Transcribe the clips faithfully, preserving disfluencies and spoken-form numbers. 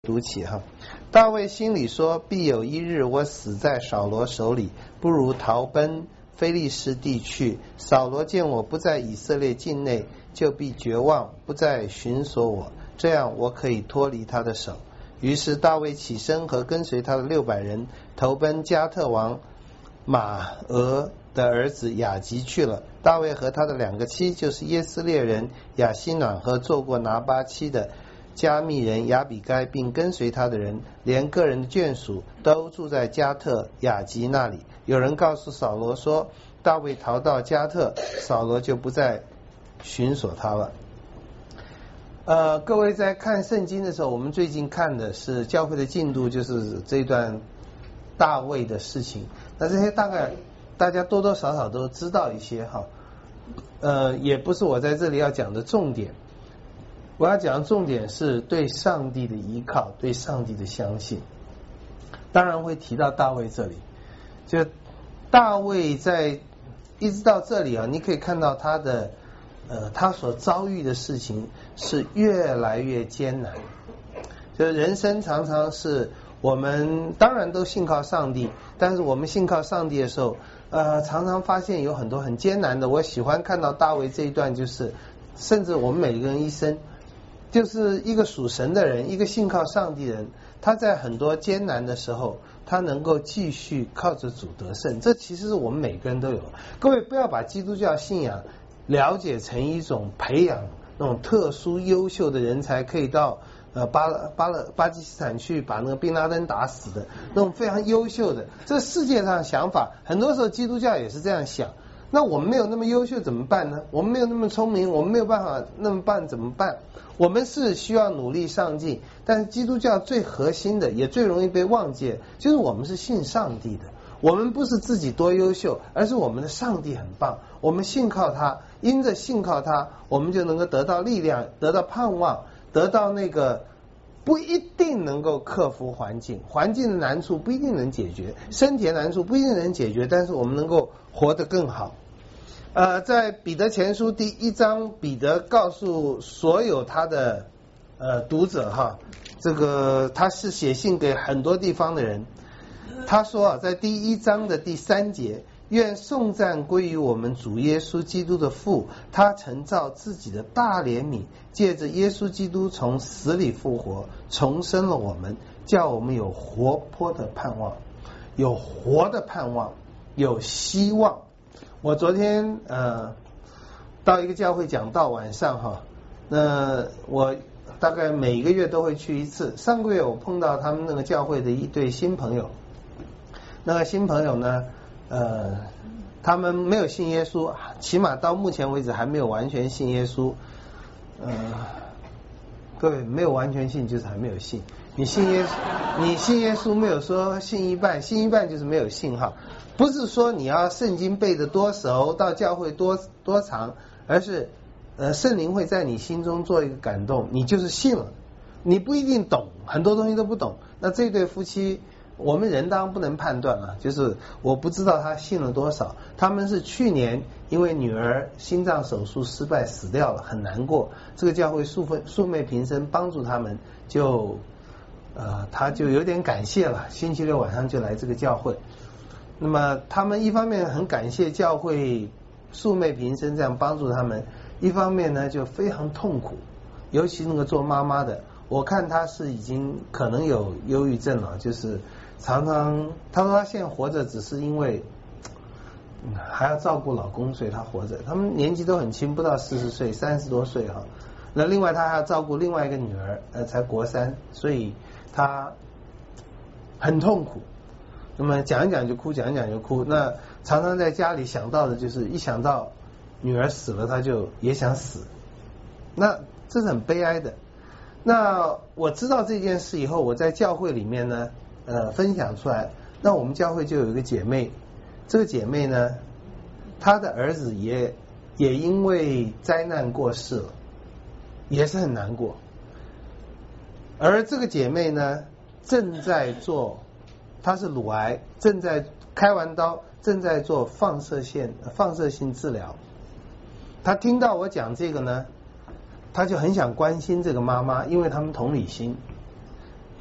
读起哈，大卫心里说：必有一日我死在扫罗手里，不如逃奔非利士地去。扫罗见我不在以色列境内，就必绝望，不再寻索我，这样我可以脱离他的手。于是大卫起身和跟随他的六百人投奔加特王马俄的儿子雅吉去了。大卫和他的两个妻，就是耶斯列人亚希暖和做过拿巴妻的加密人亚比该，并跟随他的人，连个人的眷属都住在加特雅吉那里。有人告诉扫罗说，大卫逃到加特，扫罗就不再寻索他了。呃，各位在看圣经的时候，我们最近看的是教会的进度，就是这段大卫的事情。那这些大概大家多多少少都知道一些哈，呃，也不是我在这里要讲的重点。我要讲的重点是对上帝的依靠，对上帝的相信。当然会提到大卫这里，就大卫在一直到这里啊，你可以看到他的呃，他所遭遇的事情是越来越艰难。就是人生常常是我们当然都信靠上帝，但是我们信靠上帝的时候，呃，常常发现有很多很艰难的。我喜欢看到大卫这一段，就是甚至我们每个人一生。就是一个属神的人，一个信靠上帝的人，他在很多艰难的时候，他能够继续靠着主得胜。这其实是我们每个人都有。各位不要把基督教信仰了解成一种培养那种特殊优秀的人才可以到呃巴巴勒巴基斯坦去把那个宾拉登打死的那种非常优秀的。这世界上的想法，很多时候基督教也是这样想。那我们没有那么优秀怎么办呢？我们没有那么聪明，我们没有办法那么办怎么办？我们是需要努力上进，但是基督教最核心的也最容易被忘记，就是我们是信上帝的。我们不是自己多优秀，而是我们的上帝很棒，我们信靠他，因着信靠他，我们就能够得到力量，得到盼望，得到那个不一定能够克服环境，环境的难处不一定能解决，身体的难处不一定能解决，但是我们能够活得更好。呃，在彼得前书第一章，彼得告诉所有他的呃读者哈，这个他是写信给很多地方的人。他说啊，在第一章的第三节，愿颂赞归于我们主耶稣基督的父，他曾照自己的大怜悯，借着耶稣基督从死里复活，重生了我们，叫我们有活泼的盼望，有活的盼望，有希望。我昨天呃到一个教会讲道，晚上哈，那我大概每个月都会去一次。上个月我碰到他们那个教会的一对新朋友，那个新朋友呢，呃，他们没有信耶稣，起码到目前为止还没有完全信耶稣。呃，各位没有完全信就是还没有信。你信耶稣，你信耶稣没有说信一半，信一半就是没有信哈。不是说你要圣经背得多熟，到教会多多长，而是呃圣灵会在你心中做一个感动，你就是信了。你不一定懂，很多东西都不懂。那这对夫妻，我们人当然不能判断了，就是我不知道他信了多少。他们是去年因为女儿心脏手术失败死掉了，很难过。这个教会素分素昧平生帮助他们，就呃他就有点感谢了，星期六晚上就来这个教会。那么他们一方面很感谢教会素昧平生这样帮助他们，一方面呢就非常痛苦，尤其那个做妈妈的，我看她是已经可能有忧郁症了，就是常常她说她现在活着只是因为还要照顾老公，所以她活着。他们年纪都很轻，不到四十岁，三十多岁哈。那另外她还要照顾另外一个女儿，呃，才国三，所以她很痛苦。那么讲一讲就哭，讲一讲就哭。那常常在家里想到的就是一想到女儿死了，他就也想死。那这是很悲哀的。那我知道这件事以后，我在教会里面呢，呃，分享出来。那我们教会就有一个姐妹，这个姐妹呢，她的儿子也也因为灾难过世了，也是很难过。而这个姐妹呢，正在做。他是乳癌，正在开完刀，正在做放射线放射性治疗。他听到我讲这个呢，他就很想关心这个妈妈，因为他们同理心。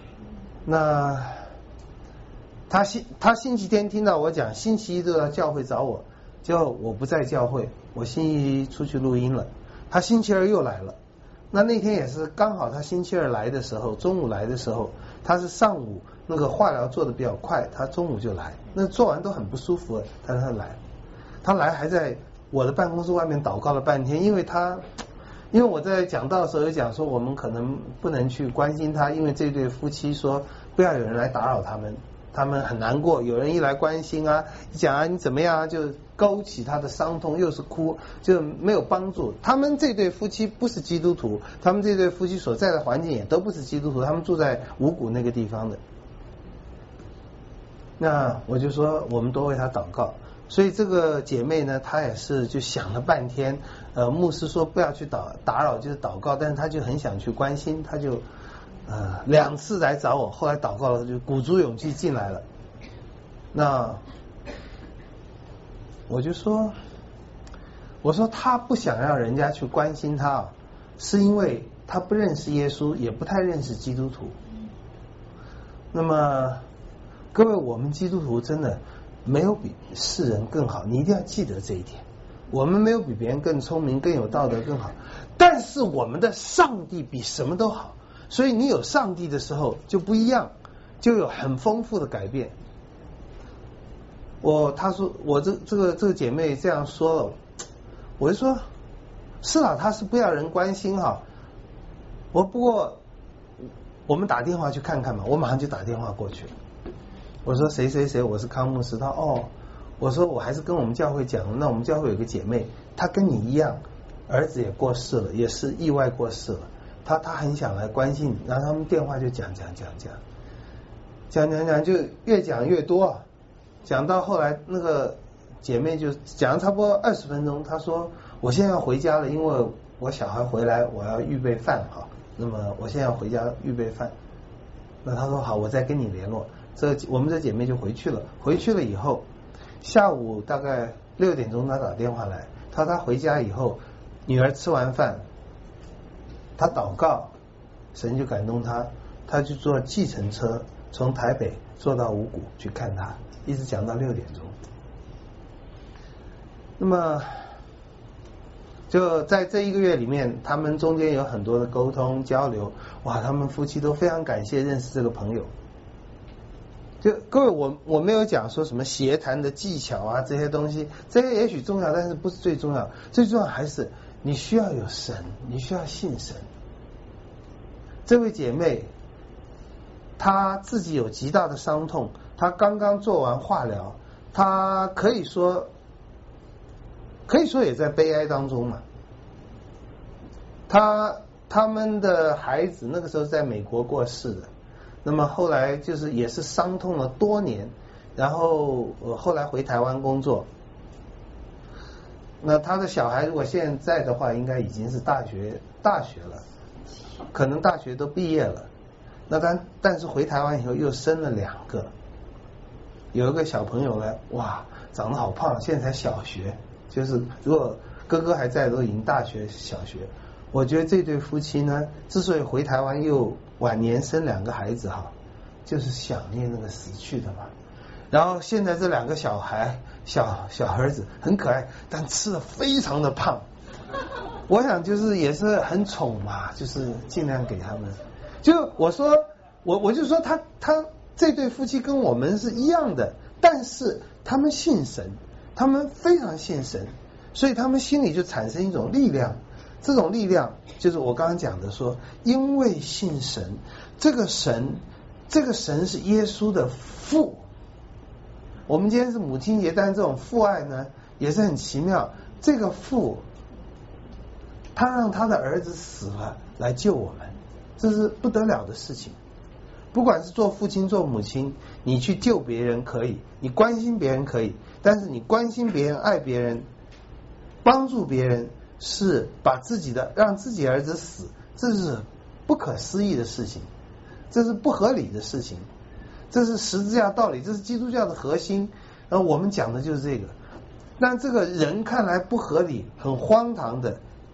那他星他星期天听到我讲，星期一都到教会找我，结果我不在教会，我星期一出去录音了。他星期二又来了，那那天也是刚好他星期二来的时候，中午来的时候，他是上午那个化疗做的比较快，他中午就来，那做完都很不舒服了，但是他来，他来还在我的办公室外面祷告了半天，因为他。因为我在讲道的时候有讲说，我们可能不能去关心他，因为这对夫妻说不要有人来打扰他们，他们很难过，有人一来关心啊，一讲啊你怎么样啊，就勾起他的伤痛，又是哭，就没有帮助。他们这对夫妻不是基督徒，他们这对夫妻所在的环境也都不是基督徒，他们住在五谷那个地方的。那我就说我们多为他祷告。所以这个姐妹呢，她也是就想了半天，呃，牧师说不要去打打扰，就是祷告，但是她就很想去关心，她就呃两次来找我，后来祷告了，就鼓足勇气进来了。那我就说，我说她不想让人家去关心她啊，是因为她不认识耶稣，也不太认识基督徒。那么各位，我们基督徒真的没有比世人更好，你一定要记得这一点。我们没有比别人更聪明、更有道德、更好，但是我们的上帝比什么都好。所以你有上帝的时候就不一样，就有很丰富的改变。我他说我这这个这个姐妹这样说了，我就说是啊，他是不要人关心哈。我不过我们打电话去看看嘛，我马上就打电话过去了。我说谁谁谁，我是康牧师。他哦，我说我还是跟我们教会讲，那我们教会有个姐妹，她跟你一样，儿子也过世了，也是意外过世了。她她很想来关心你，然后他们电话就讲讲讲讲，讲讲讲就越讲越多，讲到后来那个姐妹就讲了差不多二十分钟，她说我现在要回家了，因为我小孩回来，我要预备饭哈，那么我现在要回家预备饭。那她说好，我再跟你联络。这我们这姐妹就回去了，回去了以后，下午大概六点钟她打电话来，她说她回家以后，女儿吃完饭，她祷告，神就感动她，她就坐计程车从台北坐到五股去看她，一直讲到六点钟。那么就在这一个月里面，他们中间有很多的沟通交流，哇，他们夫妻都非常感谢认识这个朋友。就各位，我我没有讲说什么协谈的技巧啊，这些东西，这些也许重要，但是不是最重要。最重要还是你需要有神，你需要信神。这位姐妹，她自己有极大的伤痛，她刚刚做完化疗，她可以说，可以说也在悲哀当中嘛。她他们的孩子那个时候在美国过世的。那么后来就是也是伤痛了多年，然后呃后来回台湾工作。那他的小孩如果现在的话，应该已经是大学大学了，可能大学都毕业了。那但但是回台湾以后又生了两个，有一个小朋友呢，哇，长得好胖，现在才小学，就是如果哥哥还在，都已经大学小学。我觉得这对夫妻呢，之所以回台湾又晚年生两个孩子哈，就是想念那个死去的嘛。然后现在这两个小孩，小小儿子很可爱，但吃的非常的胖。我想就是也是很宠嘛，就是尽量给他们。就我说我我就说他他这对夫妻跟我们是一样的，但是他们信神，他们非常信神，所以他们心里就产生一种力量。这种力量就是我刚刚讲的说，因为信神，这个神，这个神是耶稣的父。我们今天是母亲节，但是这种父爱呢也是很奇妙。这个父，他让他的儿子死了来救我们，这是不得了的事情。不管是做父亲做母亲，你去救别人可以，你关心别人可以，但是你关心别人、爱别人、帮助别人，是把自己的让自己儿子死，这是不可思议的事情，这是不合理的事情，这是十字架道理，这是基督教的核心。然后我们讲的就是这个，但这个人看来不合理、很荒唐的，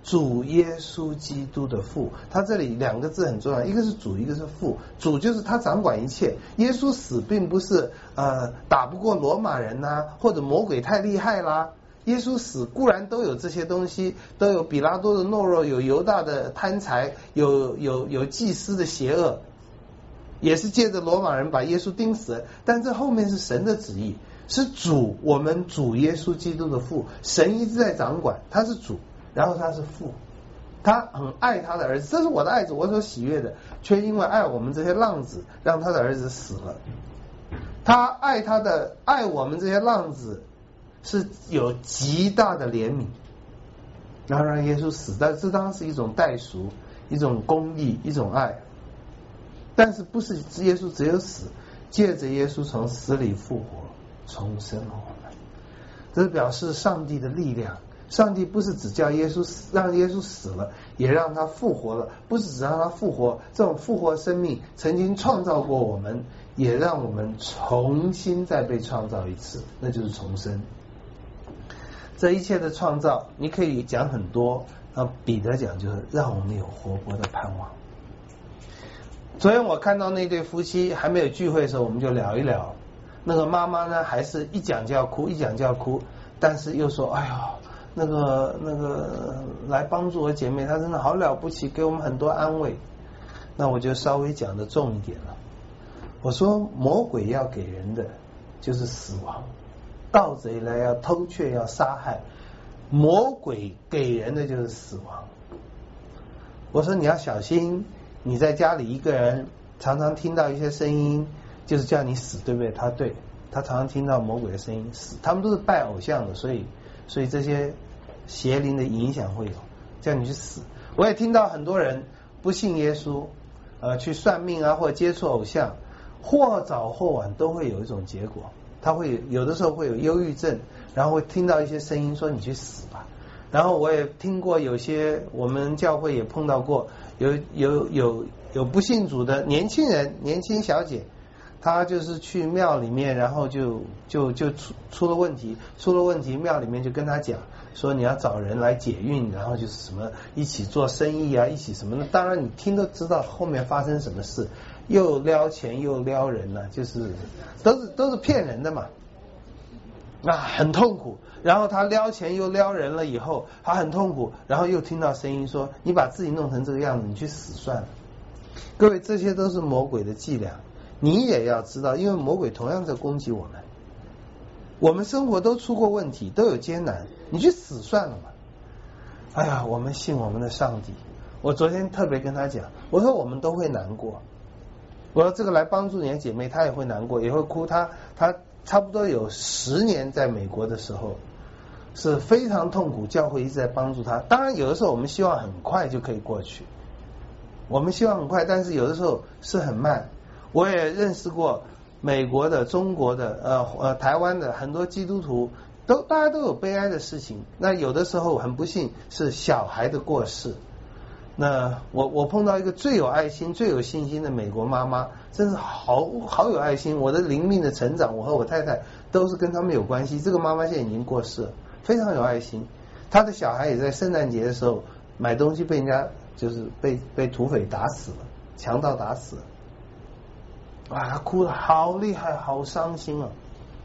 主耶稣基督的父。他这里两个字很重要，一个是主，一个是父。主就是他掌管一切。耶稣死并不是呃打不过罗马人呐、啊，或者魔鬼太厉害啦。耶稣死固然都有这些东西，都有比拉多的懦弱，有犹大的贪财，有有有祭司的邪恶，也是借着罗马人把耶稣钉死。但这后面是神的旨意，是主，我们主耶稣基督的父。神一直在掌管，他是主，然后他是父，他很爱他的儿子，这是我的爱子，我所喜悦的，却因为爱我们这些浪子，让他的儿子死了。他爱他的爱我们这些浪子是有极大的怜悯，然后让耶稣死，但这当然是一种代赎，一种公义，一种爱。但是不是耶稣只有死，借着耶稣从死里复活，重生了我们。这是表示上帝的力量。上帝不是只叫耶稣死，让耶稣死了，也让他复活了。不是只让他复活，这种复活生命曾经创造过我们，也让我们重新再被创造一次，那就是重生。这一切的创造你可以讲很多，那彼得讲就是让我们有活泼的盼望。昨天我看到那对夫妻还没有聚会的时候，我们就聊一聊。那个妈妈呢，还是一讲就要哭，一讲就要哭，但是又说哎呦，那个那个来帮助我姐妹，她真的好了不起，给我们很多安慰。那我就稍微讲的重一点了。我说魔鬼要给人的就是死亡，盗贼来要偷窃要杀害，魔鬼给人的就是死亡。我说你要小心，你在家里一个人常常听到一些声音，就是叫你死，对不对？他对他常常听到魔鬼的声音，死。他们都是拜偶像的，所以所以这些邪灵的影响会有，叫你去死。我也听到很多人不信耶稣，呃，去算命啊，或者接触偶像，或早或晚都会有一种结果。他会有的时候会有忧郁症，然后会听到一些声音说你去死吧。然后我也听过有些我们教会也碰到过，有有有有不信主的年轻人，年轻小姐，她就是去庙里面，然后就就就出出了问题，出了问题，庙里面就跟她讲说你要找人来解运，然后就是什么一起做生意啊，一起什么的。当然你听都知道后面发生什么事，又撩钱又撩人了、啊，就是都是都是骗人的嘛。那很痛苦，然后他撩钱又撩人了以后，他很痛苦，然后又听到声音说你把自己弄成这个样子，你去死算了。各位，这些都是魔鬼的伎俩，你也要知道，因为魔鬼同样在攻击我们，我们生活都出过问题，都有艰难，你去死算了嘛。哎呀，我们信我们的上帝。我昨天特别跟他讲，我说我们都会难过，我说这个来帮助你的姐妹，她也会难过，也会哭。她她差不多有十年在美国的时候是非常痛苦，教会一直在帮助她。当然有的时候我们希望很快就可以过去，我们希望很快，但是有的时候是很慢。我也认识过美国的、中国的、呃呃台湾的很多基督徒，都大家都有悲哀的事情。那有的时候很不幸是小孩的过世。那我我碰到一个最有爱心、最有信心的美国妈妈，真是好好有爱心。我的灵命的成长，我和我太太都是跟他们有关系。这个妈妈现在已经过世了，非常有爱心。她的小孩也在圣诞节的时候买东西被人家就是被被土匪打死了，强盗打死了。哇，她哭得好厉害，好伤心啊！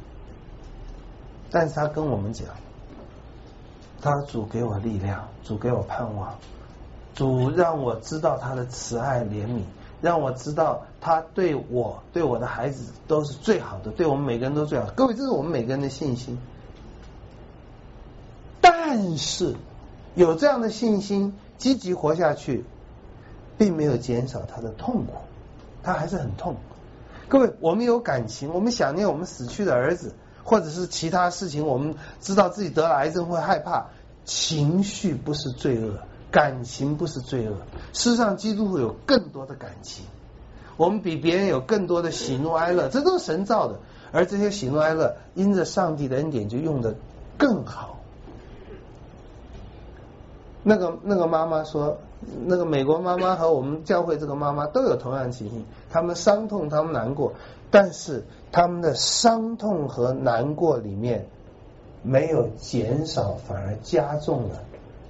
但是她跟我们讲，她主给我力量，主给我盼望。主让我知道他的慈爱怜悯，让我知道他对我对我的孩子都是最好的，对我们每个人都最好。各位，这是我们每个人的信心。但是有这样的信心，积极活下去，并没有减少他的痛苦，他还是很痛。各位，我们有感情，我们想念我们死去的儿子，或者是其他事情，我们知道自己得了癌症会害怕，情绪不是罪恶，感情不是罪恶。事实上基督徒有更多的感情，我们比别人有更多的喜怒哀乐，这都是神造的。而这些喜怒哀乐因着上帝的恩典就用得更好。那个那个妈妈说，那个美国妈妈和我们教会这个妈妈都有同样的情形，他们伤痛，他们难过，但是他们的伤痛和难过里面没有减少，反而加重了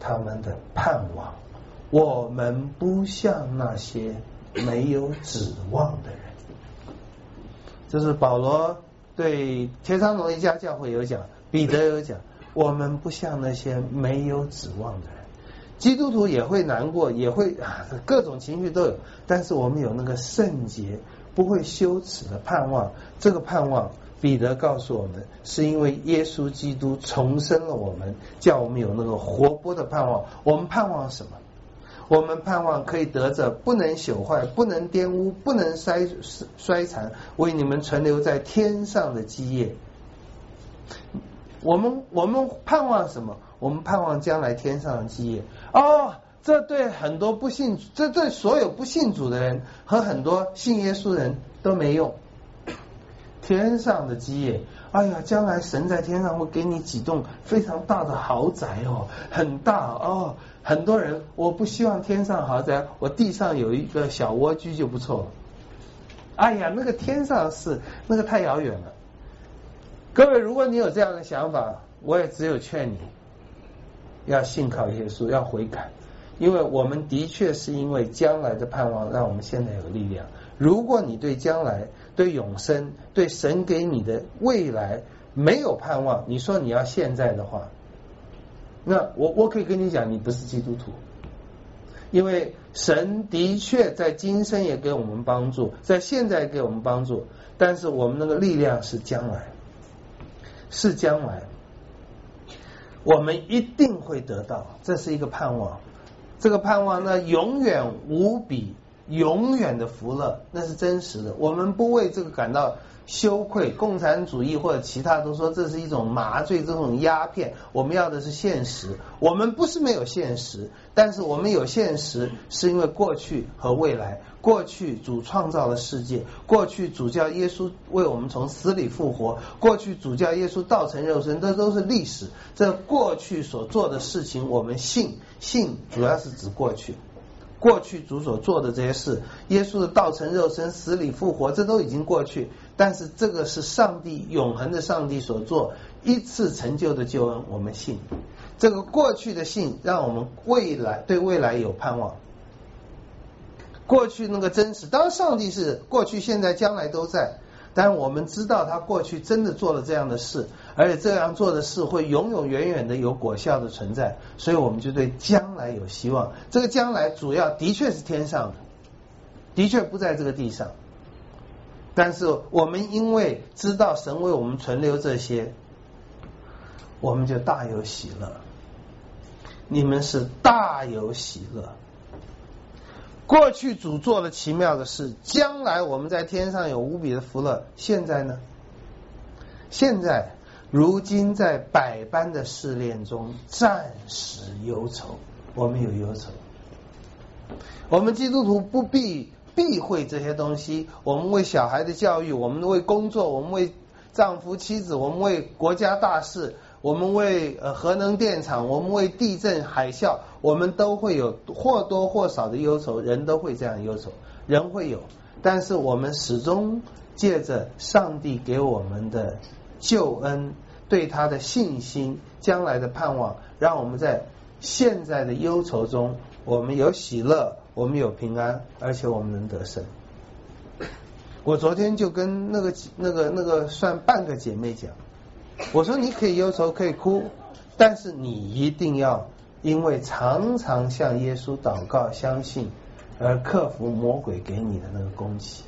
他们的盼望。我们不像那些没有指望的人。这是保罗对帖撒罗尼迦教会有讲，彼得有讲，我们不像那些没有指望的人。基督徒也会难过，也会啊各种情绪都有，但是我们有那个圣洁不会羞耻的盼望。这个盼望彼得告诉我们，是因为耶稣基督重生了我们，叫我们有那个活泼的盼望。我们盼望什么？我们盼望可以得着不能朽坏、不能玷污、不能衰衰残，为你们存留在天上的基业。我们我们盼望什么？我们盼望将来天上的基业。哦，这对很多不信，这对所有不信主的人和很多信耶稣的人都没用。天上的基业，哎呀，将来神在天上会给你几栋非常大的豪宅哦，很大哦。很多人，我不希望天上豪宅，我地上有一个小蜗居就不错了。哎呀，那个天上是那个太遥远了。各位，如果你有这样的想法，我也只有劝你要信靠耶稣，要悔改，因为我们的确是因为将来的盼望让我们现在有力量。如果你对将来、对永生、对神给你的未来没有盼望，你说你要现在的话，那我我可以跟你讲，你不是基督徒。因为神的确在今生也给我们帮助，在现在给我们帮助，但是我们那个力量是将来，是将来我们一定会得到，这是一个盼望。这个盼望呢，永远无比永远的福乐，那是真实的。我们不为这个感到羞愧，共产主义或者其他都说这是一种麻醉，这种鸦片。我们要的是现实，我们不是没有现实，但是我们有现实是因为过去和未来。过去主创造了世界，过去主叫耶稣为我们从死里复活，过去主叫耶稣道成肉身，这都是历史。这过去所做的事情我们信，信主要是指过去，过去主所做的这些事，耶稣的道成肉身、死里复活，这都已经过去。但是这个是上帝永恒的上帝所做一次成就的救恩，我们信。这个过去的信让我们未来对未来有盼望。过去那个真实，当然上帝是过去、现在、将来都在，但我们知道他过去真的做了这样的事，而且这样做的事会永永远远的有果效的存在，所以我们就对将来有希望。这个将来主要的确是天上的，的确不在这个地上，但是我们因为知道神为我们存留这些，我们就大有喜乐。你们是大有喜乐。过去主做了奇妙的事，将来我们在天上有无比的福乐。现在呢？现在如今在百般的试炼中暂时忧愁，我们有忧愁。我们基督徒不必避讳这些东西，我们为小孩的教育，我们为工作，我们为丈夫妻子，我们为国家大事，我们为呃核能电厂，我们为地震海啸，我们都会有或多或少的忧愁，人都会这样忧愁，人会有，但是我们始终借着上帝给我们的救恩，对他的信心，将来的盼望，让我们在现在的忧愁中，我们有喜乐，我们有平安，而且我们能得胜。我昨天就跟那个那个那个算半个姐妹讲，我说你可以忧愁，可以哭，但是你一定要因为常常向耶稣祷告相信，而克服魔鬼给你的那个攻击。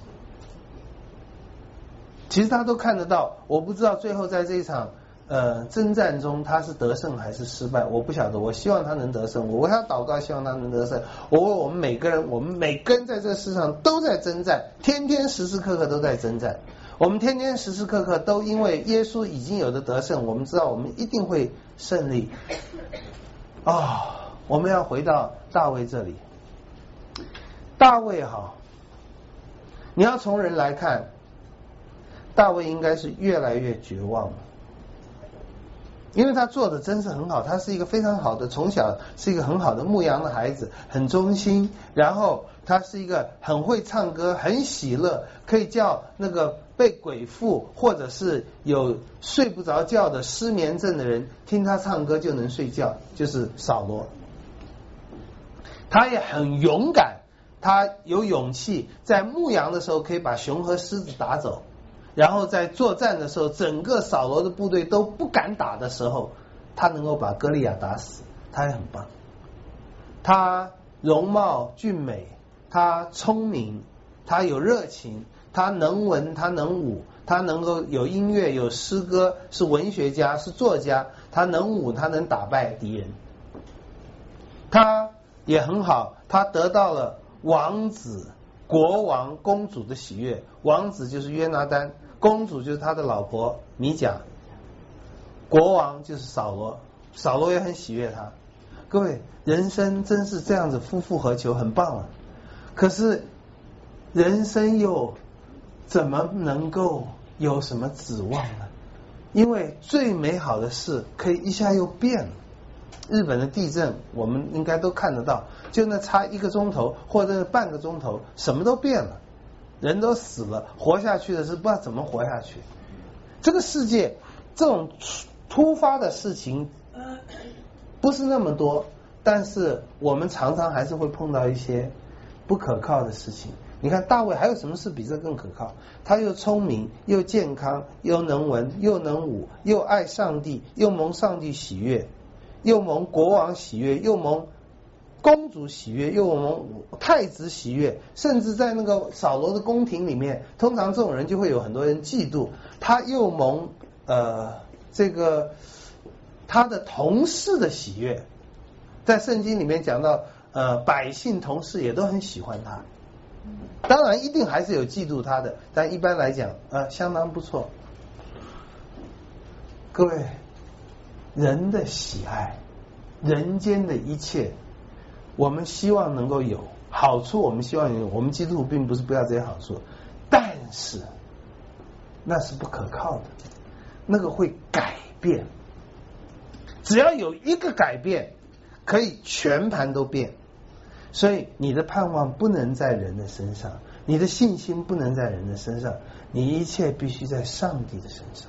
其实他都看得到，我不知道最后在这一场呃征战中他是得胜还是失败，我不晓得。我希望他能得胜，我为他祷告，希望他能得胜。我为我们每个人，我们每个人在这个世上都在征战，天天时时刻刻都在征战。我们天天时时刻刻都因为耶稣已经有的得胜，我们知道我们一定会胜利。哦，我们要回到大卫这里。大卫好，你要从人来看，大卫应该是越来越绝望了，因为他做的真是很好，他是一个非常好的，从小是一个很好的牧羊的孩子，很忠心，然后他是一个很会唱歌，很喜乐，可以叫那个被鬼附或者是有睡不着觉的失眠症的人听他唱歌就能睡觉，就是扫罗。 他也很勇敢，他有勇气在牧羊的时候可以把熊和狮子打走，然后在作战的时候，整个扫罗的部队都不敢打的时候，他能够把歌利亚打死，他也很棒。他容貌俊美，他聪明，他有热情，他能文，他能武，他能够有音乐，有诗歌，是文学家，是作家，他能武，他能打败敌人。他也很好，他得到了王子、国王、公主的喜悦。王子就是约拿单，公主就是他的老婆米甲，国王就是扫罗，扫罗也很喜悦他。各位，人生真是这样子，夫复何求，很棒啊！可是人生又怎么能够有什么指望呢？因为最美好的事可以一下又变了。日本的地震我们应该都看得到，就那差一个钟头或者半个钟头，什么都变了，人都死了，活下去的是不知道怎么活下去。这个世界这种突发的事情不是那么多，但是我们常常还是会碰到一些不可靠的事情。你看大卫还有什么事比这更可靠？他又聪明又健康又能文又能武又爱上帝，又蒙上帝喜悦，又蒙国王喜悦，又蒙公主喜悦，又蒙太子喜悦，甚至在那个扫罗的宫廷里面，通常这种人就会有很多人嫉妒他，又蒙呃这个他的同事的喜悦。在圣经里面讲到呃百姓同事也都很喜欢他，当然一定还是有嫉妒他的，但一般来讲呃相当不错。各位，人的喜爱，人间的一切，我们希望能够有好处，我们希望有，我们基督徒并不是不要这些好处，但是那是不可靠的，那个会改变，只要有一个改变，可以全盘都变。所以你的盼望不能在人的身上，你的信心不能在人的身上，你一切必须在上帝的身上。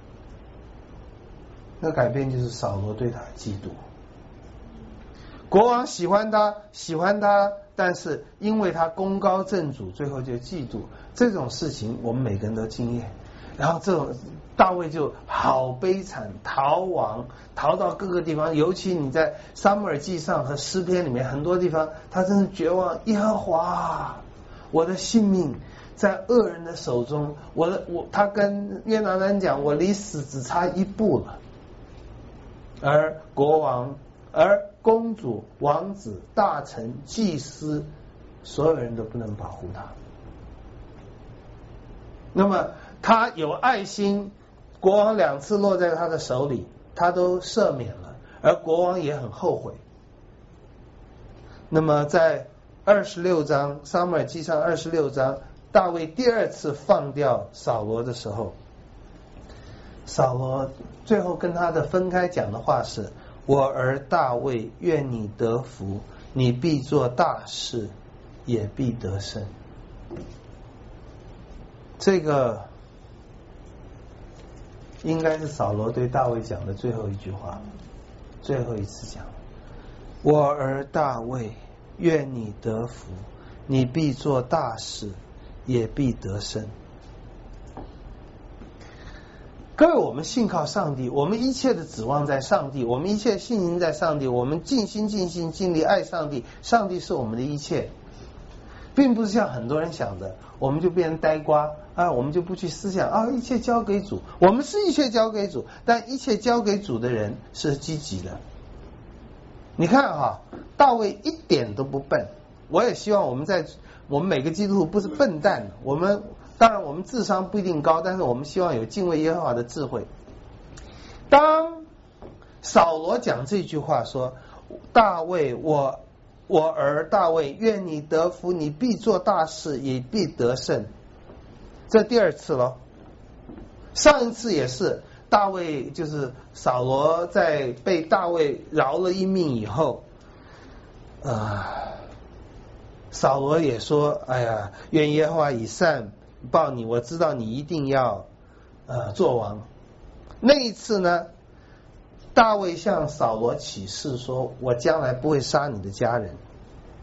那改变就是扫罗对他的嫉妒。国王喜欢他，喜欢他，但是因为他功高震主，最后就嫉妒。这种事情我们每个人都经验。然后这种大卫就好悲惨，逃亡，逃到各个地方，尤其你在撒母耳记上和诗篇里面很多地方，他真是绝望。耶和华，我的性命在恶人的手中，我的我他跟约拿单讲，我离死只差一步了。而国王，而公主、王子、大臣、祭司，所有人都不能保护他。那么他有爱心，国王两次落在他的手里，他都赦免了，而国王也很后悔。那么在二十六章，撒母耳记上二十六章，大卫第二次放掉扫罗的时候，扫罗最后跟他的分开讲的话是：我儿大卫，愿你得福，你必做大事，也必得胜。这个应该是扫罗对大卫讲的最后一句话，最后一次讲：我儿大卫，愿你得福，你必做大事，也必得胜。各位，我们信靠上帝，我们一切的指望在上帝，我们一切信心在上帝，我们尽心尽心尽力爱上帝，上帝是我们的一切，并不是像很多人想的，我们就变成呆瓜啊，我们就不去思想啊，一切交给主。我们是一切交给主，但一切交给主的人是积极的。你看哈，大卫一点都不笨。我也希望我们在我们每个基督徒不是笨蛋，我们当然我们智商不一定高，但是我们希望有敬畏耶和华的智慧。当扫罗讲这句话说：大卫，我我儿大卫，愿你得福，你必做大事，也必得胜。这第二次了，上一次也是大卫，就是扫罗在被大卫饶了一命以后，呃，扫罗也说：哎呀，愿耶和华以善报你，我知道你一定要呃做王。那一次呢，大卫向扫罗起誓说：我将来不会杀你的家人。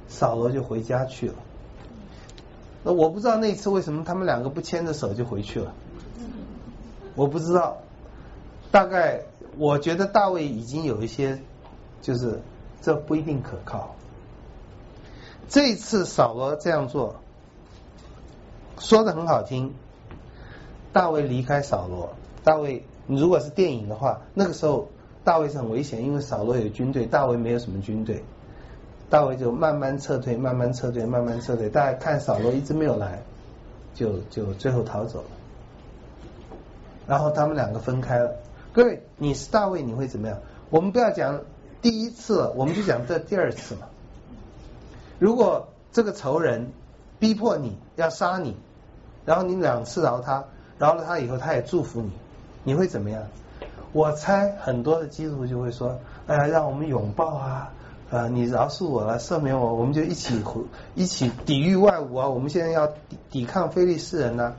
扫罗就回家去了。那我不知道那次为什么他们两个不牵着手就回去了，我不知道。大概我觉得大卫已经有一些，就是这不一定可靠。这一次扫罗这样做，说的很好听，大卫离开扫罗。大卫，你如果是电影的话，那个时候大卫是很危险，因为扫罗有军队，大卫没有什么军队。大卫就慢慢撤退，慢慢撤退，慢慢撤退。大家看扫罗一直没有来，就就最后逃走了。然后他们两个分开了。各位，你是大卫，你会怎么样？我们不要讲第一次了，我们就讲这第二次嘛。如果这个仇人逼迫你要杀你，然后你两次饶他，饶了他以后他也祝福你，你会怎么样？我猜很多的基督徒就会说：哎呀，让我们拥抱啊！啊，你饶恕我了，赦免我，我们就一起一起抵御外侮啊！我们现在要抵抵抗非利士人呢、啊。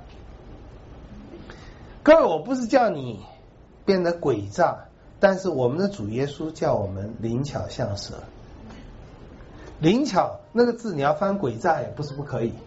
各位，我不是叫你变得诡诈，但是我们的主耶稣叫我们灵巧像蛇。灵巧那个字你要翻诡诈也不是不可以。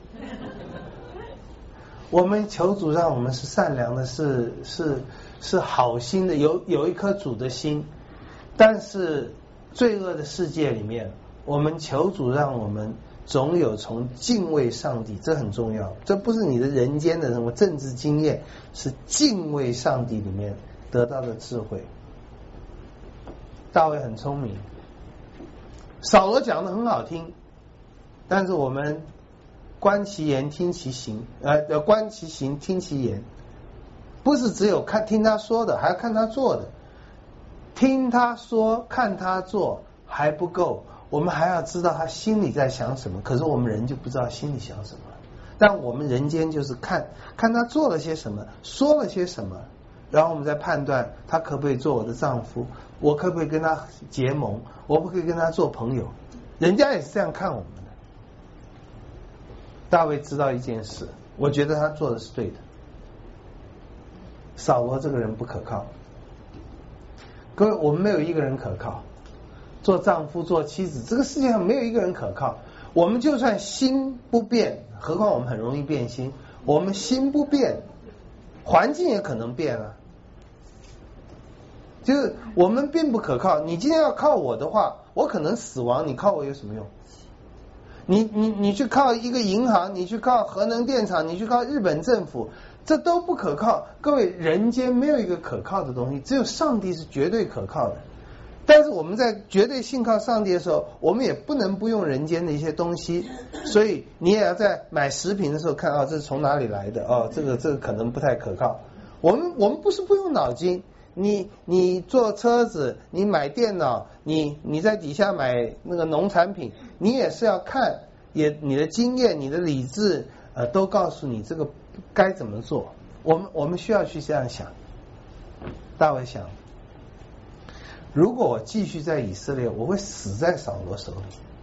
我们求主让我们是善良的，是是是好心的，有有一颗主的心，但是罪恶的世界里面，我们求主让我们总有从敬畏上帝，这很重要。这不是你的人间的什么政治经验，是敬畏上帝里面得到的智慧。大卫很聪明，扫罗讲的很好听，但是我们观其言听其行，呃，观其行听其言，不是只有看听他说的，还要看他做的。听他说看他做还不够，我们还要知道他心里在想什么。可是我们人就不知道心里想什么，但我们人间就是看看他做了些什么，说了些什么，然后我们再判断他可不可以做我的丈夫，我可不可以跟他结盟，我不可以跟他做朋友。人家也是这样看我们的。大卫知道一件事，我觉得他做的是对的。扫罗这个人不可靠。各位，我们没有一个人可靠，做丈夫做妻子，这个世界上没有一个人可靠。我们就算心不变，何况我们很容易变心，我们心不变，环境也可能变啊。就是我们并不可靠。你今天要靠我的话，我可能死亡，你靠我有什么用？你你你去靠一个银行，你去靠核能电厂，你去靠日本政府，这都不可靠。各位，人间没有一个可靠的东西，只有上帝是绝对可靠的。但是我们在绝对信靠上帝的时候，我们也不能不用人间的一些东西。所以你也要在买食品的时候看啊，这是从哪里来的哦，这个这个可能不太可靠。我们我们不是不用脑筋，你你坐车子，你买电脑，你你在底下买那个农产品，你也是要看，也你的经验、你的理智呃都告诉你这个该怎么做。我们我们需要去这样想。大卫想，如果我继续在以色列，我会死在扫罗手里。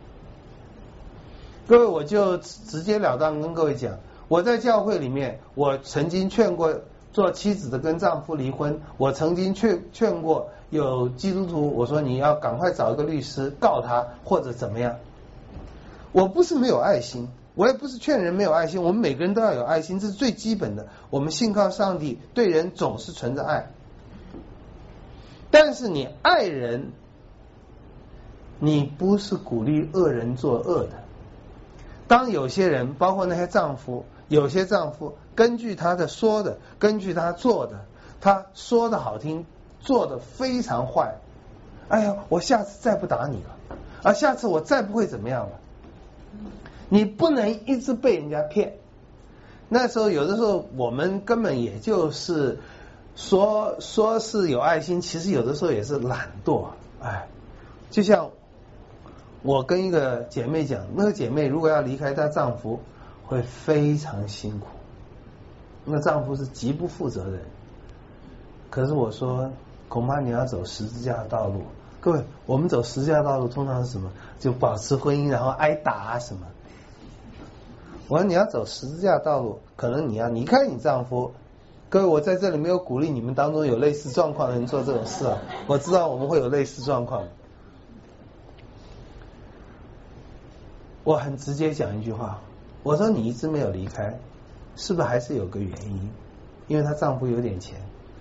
各位，我就直截了当跟各位讲，我在教会里面，我曾经劝过做妻子的跟丈夫离婚，我曾经劝劝过有基督徒，我说你要赶快找一个律师告他或者怎么样。我不是没有爱心，我也不是劝人没有爱心，我们每个人都要有爱心，这是最基本的。我们信靠上帝，对人总是存着爱。但是你爱人，你不是鼓励恶人做恶的。当有些人，包括那些丈夫，有些丈夫根据他的说的，根据他做的，他说的好听，做的非常坏。哎呀，我下次再不打你了，啊，下次我再不会怎么样了。你不能一直被人家骗。那时候有的时候我们根本也就是说说是有爱心，其实有的时候也是懒惰。哎，就像我跟一个姐妹讲，那个姐妹如果要离开她丈夫，会非常辛苦。那丈夫是极不负责任。可是我说，恐怕你要走十字架的道路。各位，我们走十字架道路通常是什么？就保持婚姻，然后挨打啊什么。我说你要走十字架道路，可能你要离开你丈夫。各位，我在这里没有鼓励你们当中有类似状况的人做这种事啊。我知道我们会有类似状况。 我很直接讲一句话，我说你一直没有离开，是不是还是有个原因？因为她丈夫有点钱，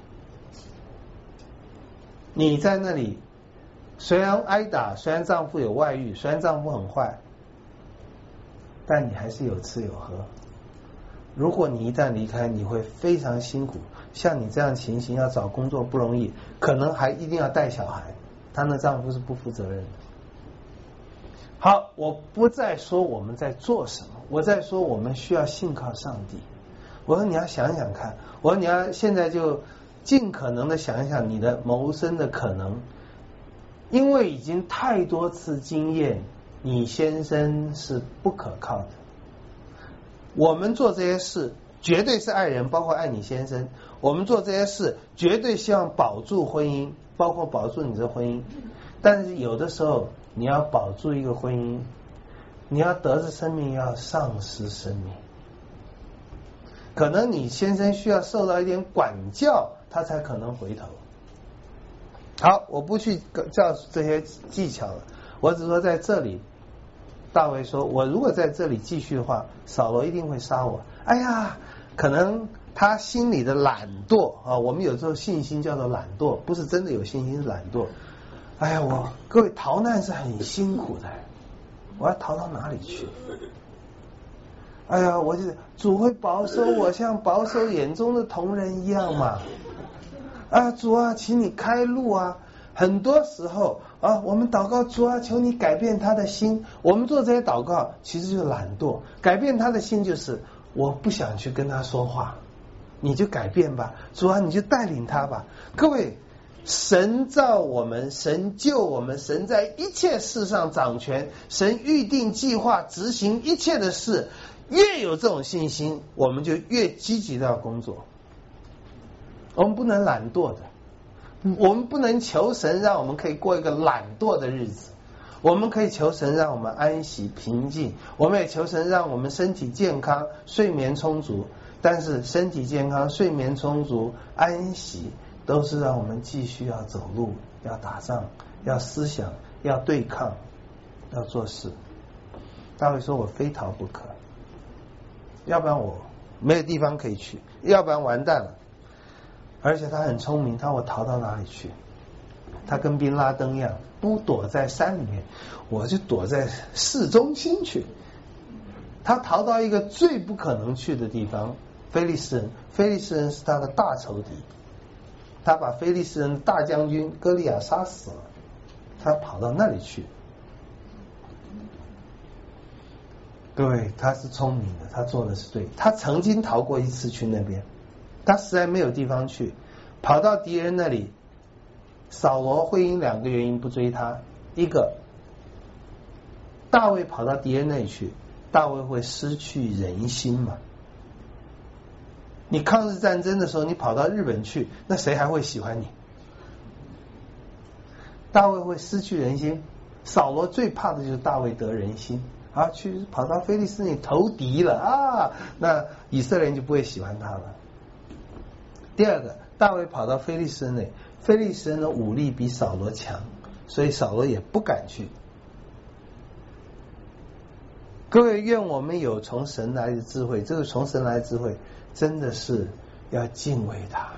你在那里虽然挨打，虽然丈夫有外遇，虽然丈夫很坏，但你还是有吃有喝。如果你一旦离开，你会非常辛苦。像你这样情形，要找工作不容易，可能还一定要带小孩。她的丈夫是不负责任的。好，我不再说我们在做什么，我在说我们需要信靠上帝。我说你要想想看，我说你要现在就尽可能的想一想你的谋生的可能，因为已经太多次经验，你先生是不可靠的。我们做这些事绝对是爱人，包括爱你先生。我们做这些事绝对希望保住婚姻，包括保住你的婚姻。但是有的时候你要保住一个婚姻，你要得着生命，要丧失生命。可能你先生需要受到一点管教，他才可能回头。好，我不去教这些技巧了，我只说在这里，大卫说，我如果在这里继续的话，扫罗一定会杀我。哎呀，可能他心里的懒惰啊，我们有时候信心叫做懒惰，不是真的有信心，是懒惰。哎呀，我各位逃难是很辛苦的，我要逃到哪里去？哎呀，我就主会保守我，像保守眼中的瞳人一样嘛。啊，主啊，请你开路啊！很多时候啊，我们祷告，主啊，求你改变他的心。我们做这些祷告，其实就是懒惰。改变他的心，就是我不想去跟他说话，你就改变吧，主啊，你就带领他吧。各位，神造我们，神救我们，神在一切事上掌权，神预定计划，执行一切的事。越有这种信心，我们就越积极的要工作。我们不能懒惰的，我们不能求神让我们可以过一个懒惰的日子。我们可以求神让我们安息平静，我们也求神让我们身体健康，睡眠充足。但是身体健康、睡眠充足、安息，都是让我们继续要走路、要打仗、要思想、要对抗、要做事。大卫说，我非逃不可，要不然我没有地方可以去，要不然完蛋了。而且他很聪明，他我逃到哪里去？他跟宾拉登一样，不躲在山里面，我就躲在市中心去。他逃到一个最不可能去的地方，非利士人。非利士人是他的大仇敌，他把非利士人的大将军歌利亚杀死了，他跑到那里去。各位，他是聪明的，他做的是对。他曾经逃过一次去那边，他实在没有地方去，跑到敌人那里。扫罗会因两个原因不追他，一个，大卫跑到敌人那里去，大卫会失去人心嘛。你抗日战争的时候，你跑到日本去，那谁还会喜欢你？大卫会失去人心。扫罗最怕的就是大卫得人心啊，去跑到非利士那里投敌了啊，那以色列人就不会喜欢他了。第二个，大卫跑到非利士那里，非利士人的武力比扫罗强，所以扫罗也不敢去。各位，愿我们有从神来的智慧，这个从神来的智慧真的是要敬畏他。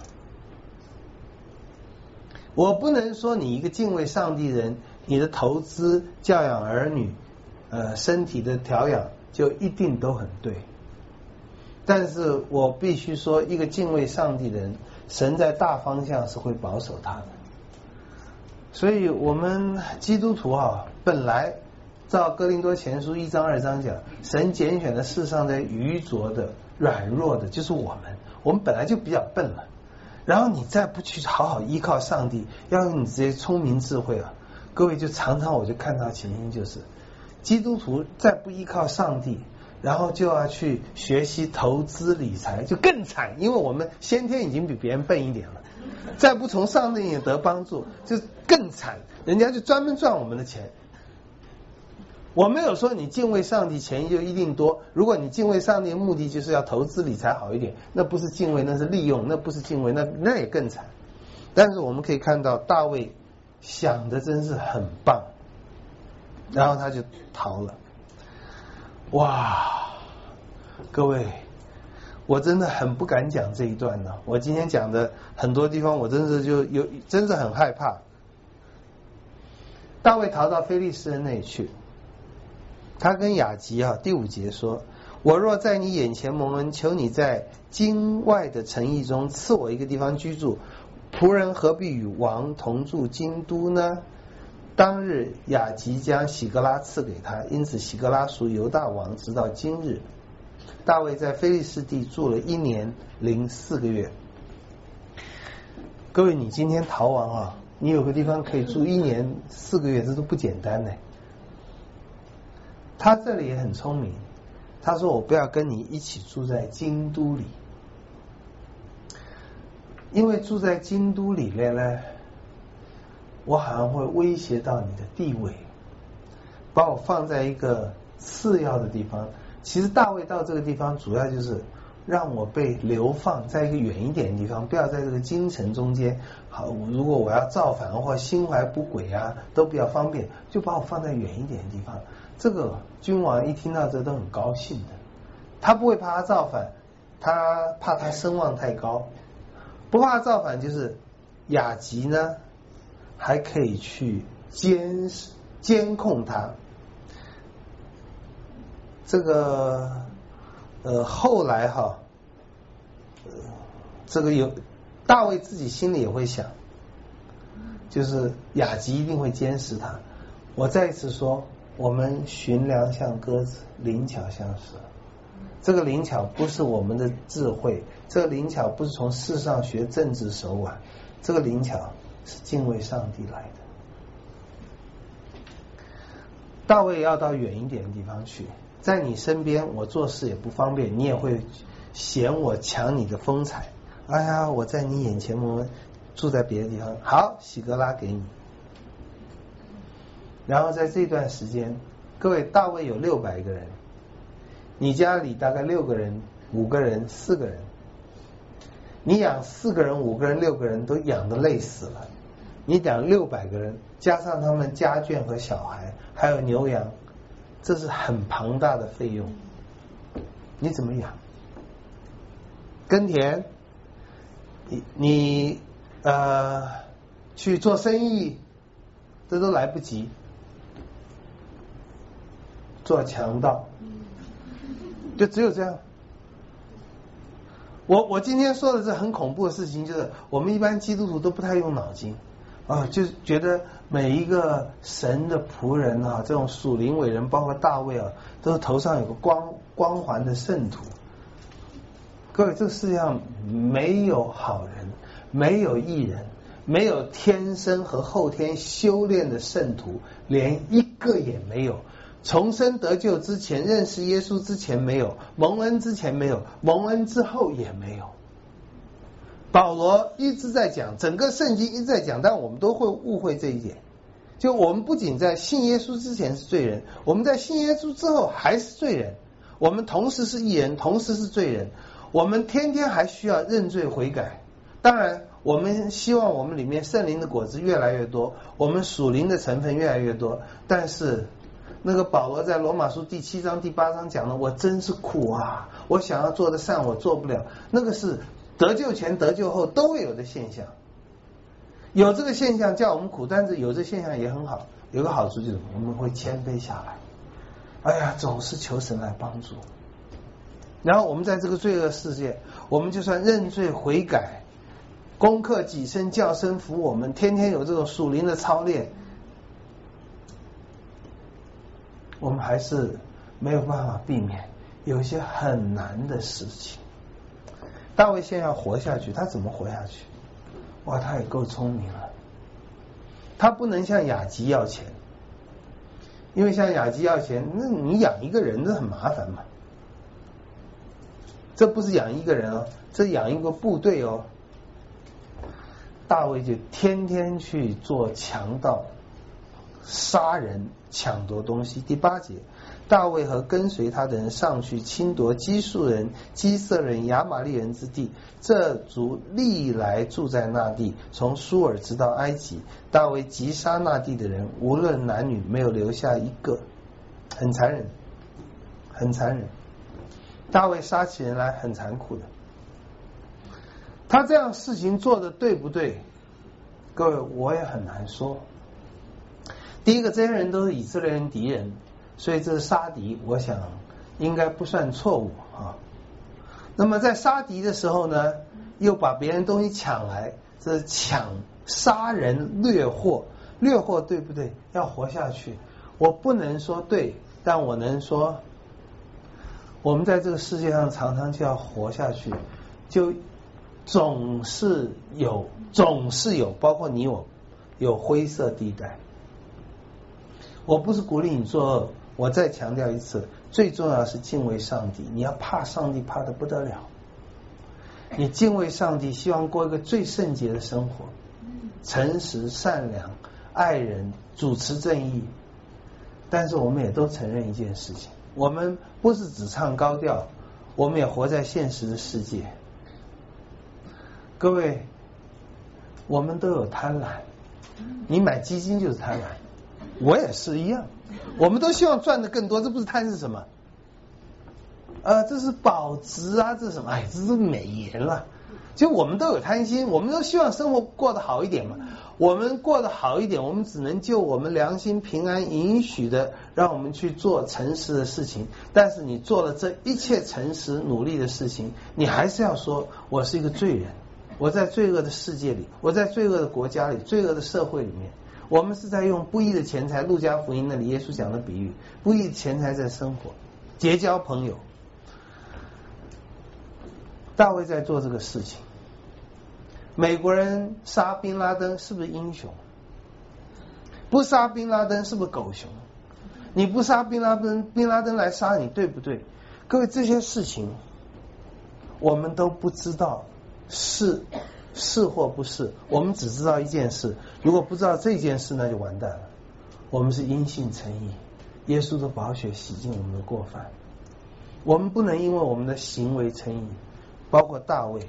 我不能说你一个敬畏上帝人，你的投资、教养儿女、呃身体的调养就一定都很对。但是我必须说，一个敬畏上帝的人，神在大方向是会保守他的。所以我们基督徒啊，本来照哥林多前书一章二章讲，神拣选的世上的愚拙的、软弱的，就是我们。我们本来就比较笨了，然后你再不去好好依靠上帝，要用你这些聪明智慧啊，各位就常常我就看到情形就是，基督徒再不依靠上帝，然后就要去学习投资理财，就更惨，因为我们先天已经比别人笨一点了，再不从上帝也得帮助，就更惨，人家就专门赚我们的钱。我没有说你敬畏上帝钱就一定多，如果你敬畏上帝的目的就是要投资理财好一点，那不是敬畏，那是利用，那不是敬畏，那那也更惨。但是我们可以看到大卫想的真是很棒，然后他就逃了。 哇，各位，我真的很不敢讲这一段呢。我今天讲的很多地方，我真是就有，真是很害怕。大卫逃到非利士人那里去，他跟雅吉啊，第五节说：我若在你眼前蒙恩，求你在京外的城邑中赐我一个地方居住，仆人何必与王同住京都呢？当日雅吉将喜格拉赐给他，因此喜格拉属犹大王直到今日。大卫在非利士地住了一年零四个月。各位，你今天逃亡啊，你有个地方可以住一年四个月，这都不简单呢。他这里也很聪明，他说我不要跟你一起住在京都里，因为住在京都里面呢，我好像会威胁到你的地位，把我放在一个次要的地方。其实大卫到这个地方主要就是让我被流放在一个远一点的地方，不要在这个京城中间。好，如果我要造反或心怀不轨啊，都比较方便，就把我放在远一点的地方。这个君王一听到这都很高兴的，他不会怕他造反，他怕他声望太高。不怕他造反，就是雅吉呢还可以去监监控他。这个呃后来哈，呃这个有大卫自己心里也会想，就是雅吉一定会监视他。我再一次说，我们寻良像鸽子，灵巧像蛇。这个灵巧不是我们的智慧，这个灵巧不是从世上学政治手腕，这个灵巧是敬畏上帝来的。大卫要到远一点的地方去，在你身边我做事也不方便，你也会嫌我抢你的风采。哎呀，我在你眼前，我们住在别的地方，好，喜格拉给你。然后在这段时间，各位，大卫有六百个人，你家里大概六个人、五个人、四个人，你养四个人、五个人、六个人都养得累死了，你养六百个人，加上他们家眷和小孩，还有牛羊，这是很庞大的费用，你怎么养？耕田，你你呃去做生意，这都来不及。做强盗，就只有这样。我我今天说的是很恐怖的事情，就是我们一般基督徒都不太用脑筋啊，就是觉得每一个神的仆人啊，这种属灵伟人，包括大卫啊，都是头上有个光光环的圣徒。各位，这个世界上没有好人，没有义人，没有天生和后天修炼的圣徒，连一个也没有。重生得救之前，认识耶稣之前没有，蒙恩之前没有，蒙恩之后也没有。保罗一直在讲，整个圣经一直在讲，但我们都会误会这一点。就我们不仅在信耶稣之前是罪人，我们在信耶稣之后还是罪人。我们同时是义人，同时是罪人。我们天天还需要认罪悔改。当然，我们希望我们里面圣灵的果子越来越多，我们属灵的成分越来越多。但是那个保罗在罗马书第七章第八章讲的，我真是苦啊，我想要做的善我做不了，那个是得救前得救后都会有的现象。有这个现象叫我们苦，但是有这个现象也很好，有个好处就是我们会谦卑下来，哎呀，总是求神来帮助。然后我们在这个罪恶世界，我们就算认罪悔改，攻克己身叫声服我们，天天有这种属灵的操练，我们还是没有办法避免有一些很难的事情。大卫现在要活下去，他怎么活下去？哇，他也够聪明了。他不能向雅吉要钱，因为向雅吉要钱，那你养一个人这很麻烦嘛。这不是养一个人哦，这养一个部队哦。大卫就天天去做强盗，杀人抢夺东西。第八节，大卫和跟随他的人上去侵夺基述人、基色人、亚玛利人之地，这族历来住在那地，从苏尔直到埃及。大卫击杀那地的人，无论男女，没有留下一个，很残忍，很很残忍。大卫杀起人来很残酷的。他这样事情做的对不对？各位，我也很难说。第一个，这些人都是以色列人敌人，所以这是杀敌，我想应该不算错误啊。那么在杀敌的时候呢，又把别人东西抢来，这是抢、杀人、掠获，掠获对不对？要活下去，我不能说对，但我能说，我们在这个世界上常常就要活下去，就总是有，总是有，包括你我，有灰色地带。我不是鼓励你做恶，我再强调一次，最重要是敬畏上帝。你要怕上帝，怕得不得了。你敬畏上帝，希望过一个最圣洁的生活，诚实、善良、爱人、主持正义。但是我们也都承认一件事情，我们不是只唱高调，我们也活在现实的世界。各位，我们都有贪婪，你买基金就是贪婪，我也是一样，我们都希望赚的更多，这不是贪是什么？呃，这是保值啊，这是什么？哎，这是美言了。就我们都有贪心，我们都希望生活过得好一点嘛。我们过得好一点，我们只能就我们良心平安允许的，让我们去做诚实的事情。但是你做了这一切诚实努力的事情，你还是要说，我是一个罪人，我在罪恶的世界里，我在罪恶的国家里，罪恶的社会里面，我们是在用不义的钱财，路加福音那里耶稣讲的比喻，不义的钱财在生活，结交朋友。大卫在做这个事情。美国人杀宾拉登是不是英雄？不杀宾拉登是不是狗熊？你不杀宾拉登，宾拉登来杀你，对不对？各位，这些事情我们都不知道是是或不是，我们只知道一件事，如果不知道这件事，那就完蛋了。我们是因信称义，耶稣的宝血洗净我们的过犯，我们不能因为我们的行为称义。包括大卫，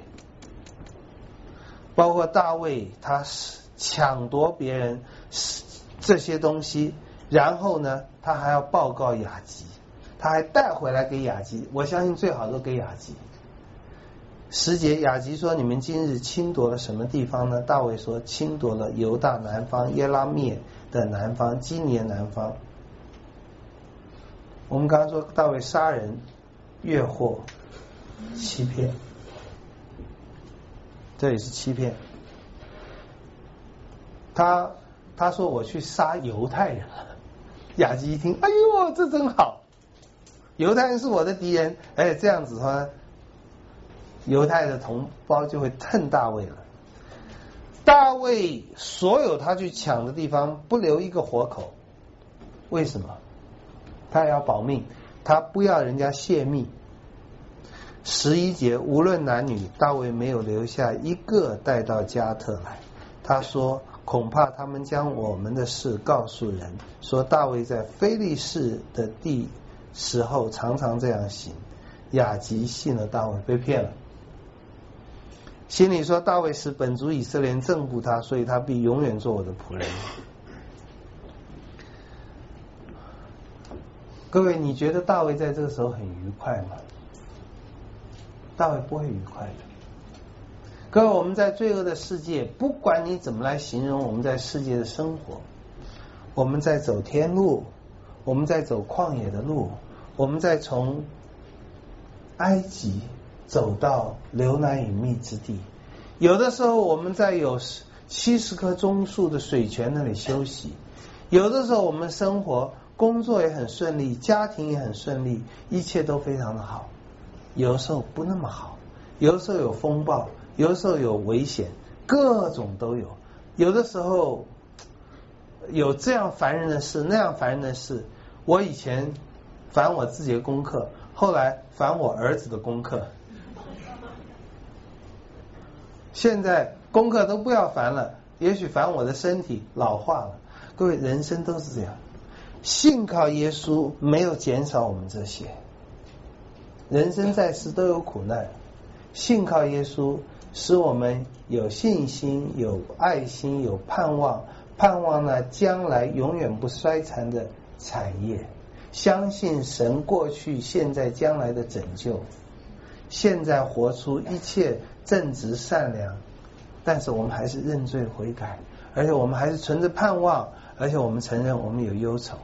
包括大卫他抢夺别人这些东西，然后呢他还要报告雅吉，他还带回来给雅吉，我相信最好都给雅吉。十节，雅吉说，你们今日侵夺了什么地方呢？大卫说，侵夺了犹大南方，耶拉灭的南方，基年南方。我们刚刚说大卫杀人、越货、欺骗，这也是欺骗。他他说我去杀犹太人了，雅吉一听，哎呦，这真好，犹太人是我的敌人，哎，这样子的话，犹太的同胞就会恨大卫了。大卫所有他去抢的地方不留一个活口，为什么？他要保命，他不要人家泄密。十一节，无论男女，大卫没有留下一个带到加特来。他说，恐怕他们将我们的事告诉人，说大卫在非利士的地时候常常这样行。雅吉信了大卫，被骗了，心里说，大卫使本族以色列人憎恶他，所以他必永远做我的仆人。各位，你觉得大卫在这个时候很愉快吗？大卫不会愉快的。各位，我们在罪恶的世界，不管你怎么来形容我们在世界的生活，我们在走天路，我们在走旷野的路，我们在从埃及走到流奶与蜜之地，有的时候我们在有七十棵棕树的水泉那里休息，有的时候我们生活工作也很顺利，家庭也很顺利，一切都非常的好。有的时候不那么好，有的时候有风暴，有的时候有危险，各种都有。有的时候有这样烦人的事，那样烦人的事。我以前烦我自己的功课，后来烦我儿子的功课，现在功课都不要烦了，也许烦我的身体老化了。各位，人生都是这样，信靠耶稣没有减少我们这些。人生在世都有苦难，信靠耶稣使我们有信心、有爱心、有盼望，盼望呢将来永远不衰残的产业。 相信神过去、现在、将来的拯救，现在活出一切正直善良，但是我们还是认罪悔改，而且我们还是存着盼望，而且我们承认我们有忧愁。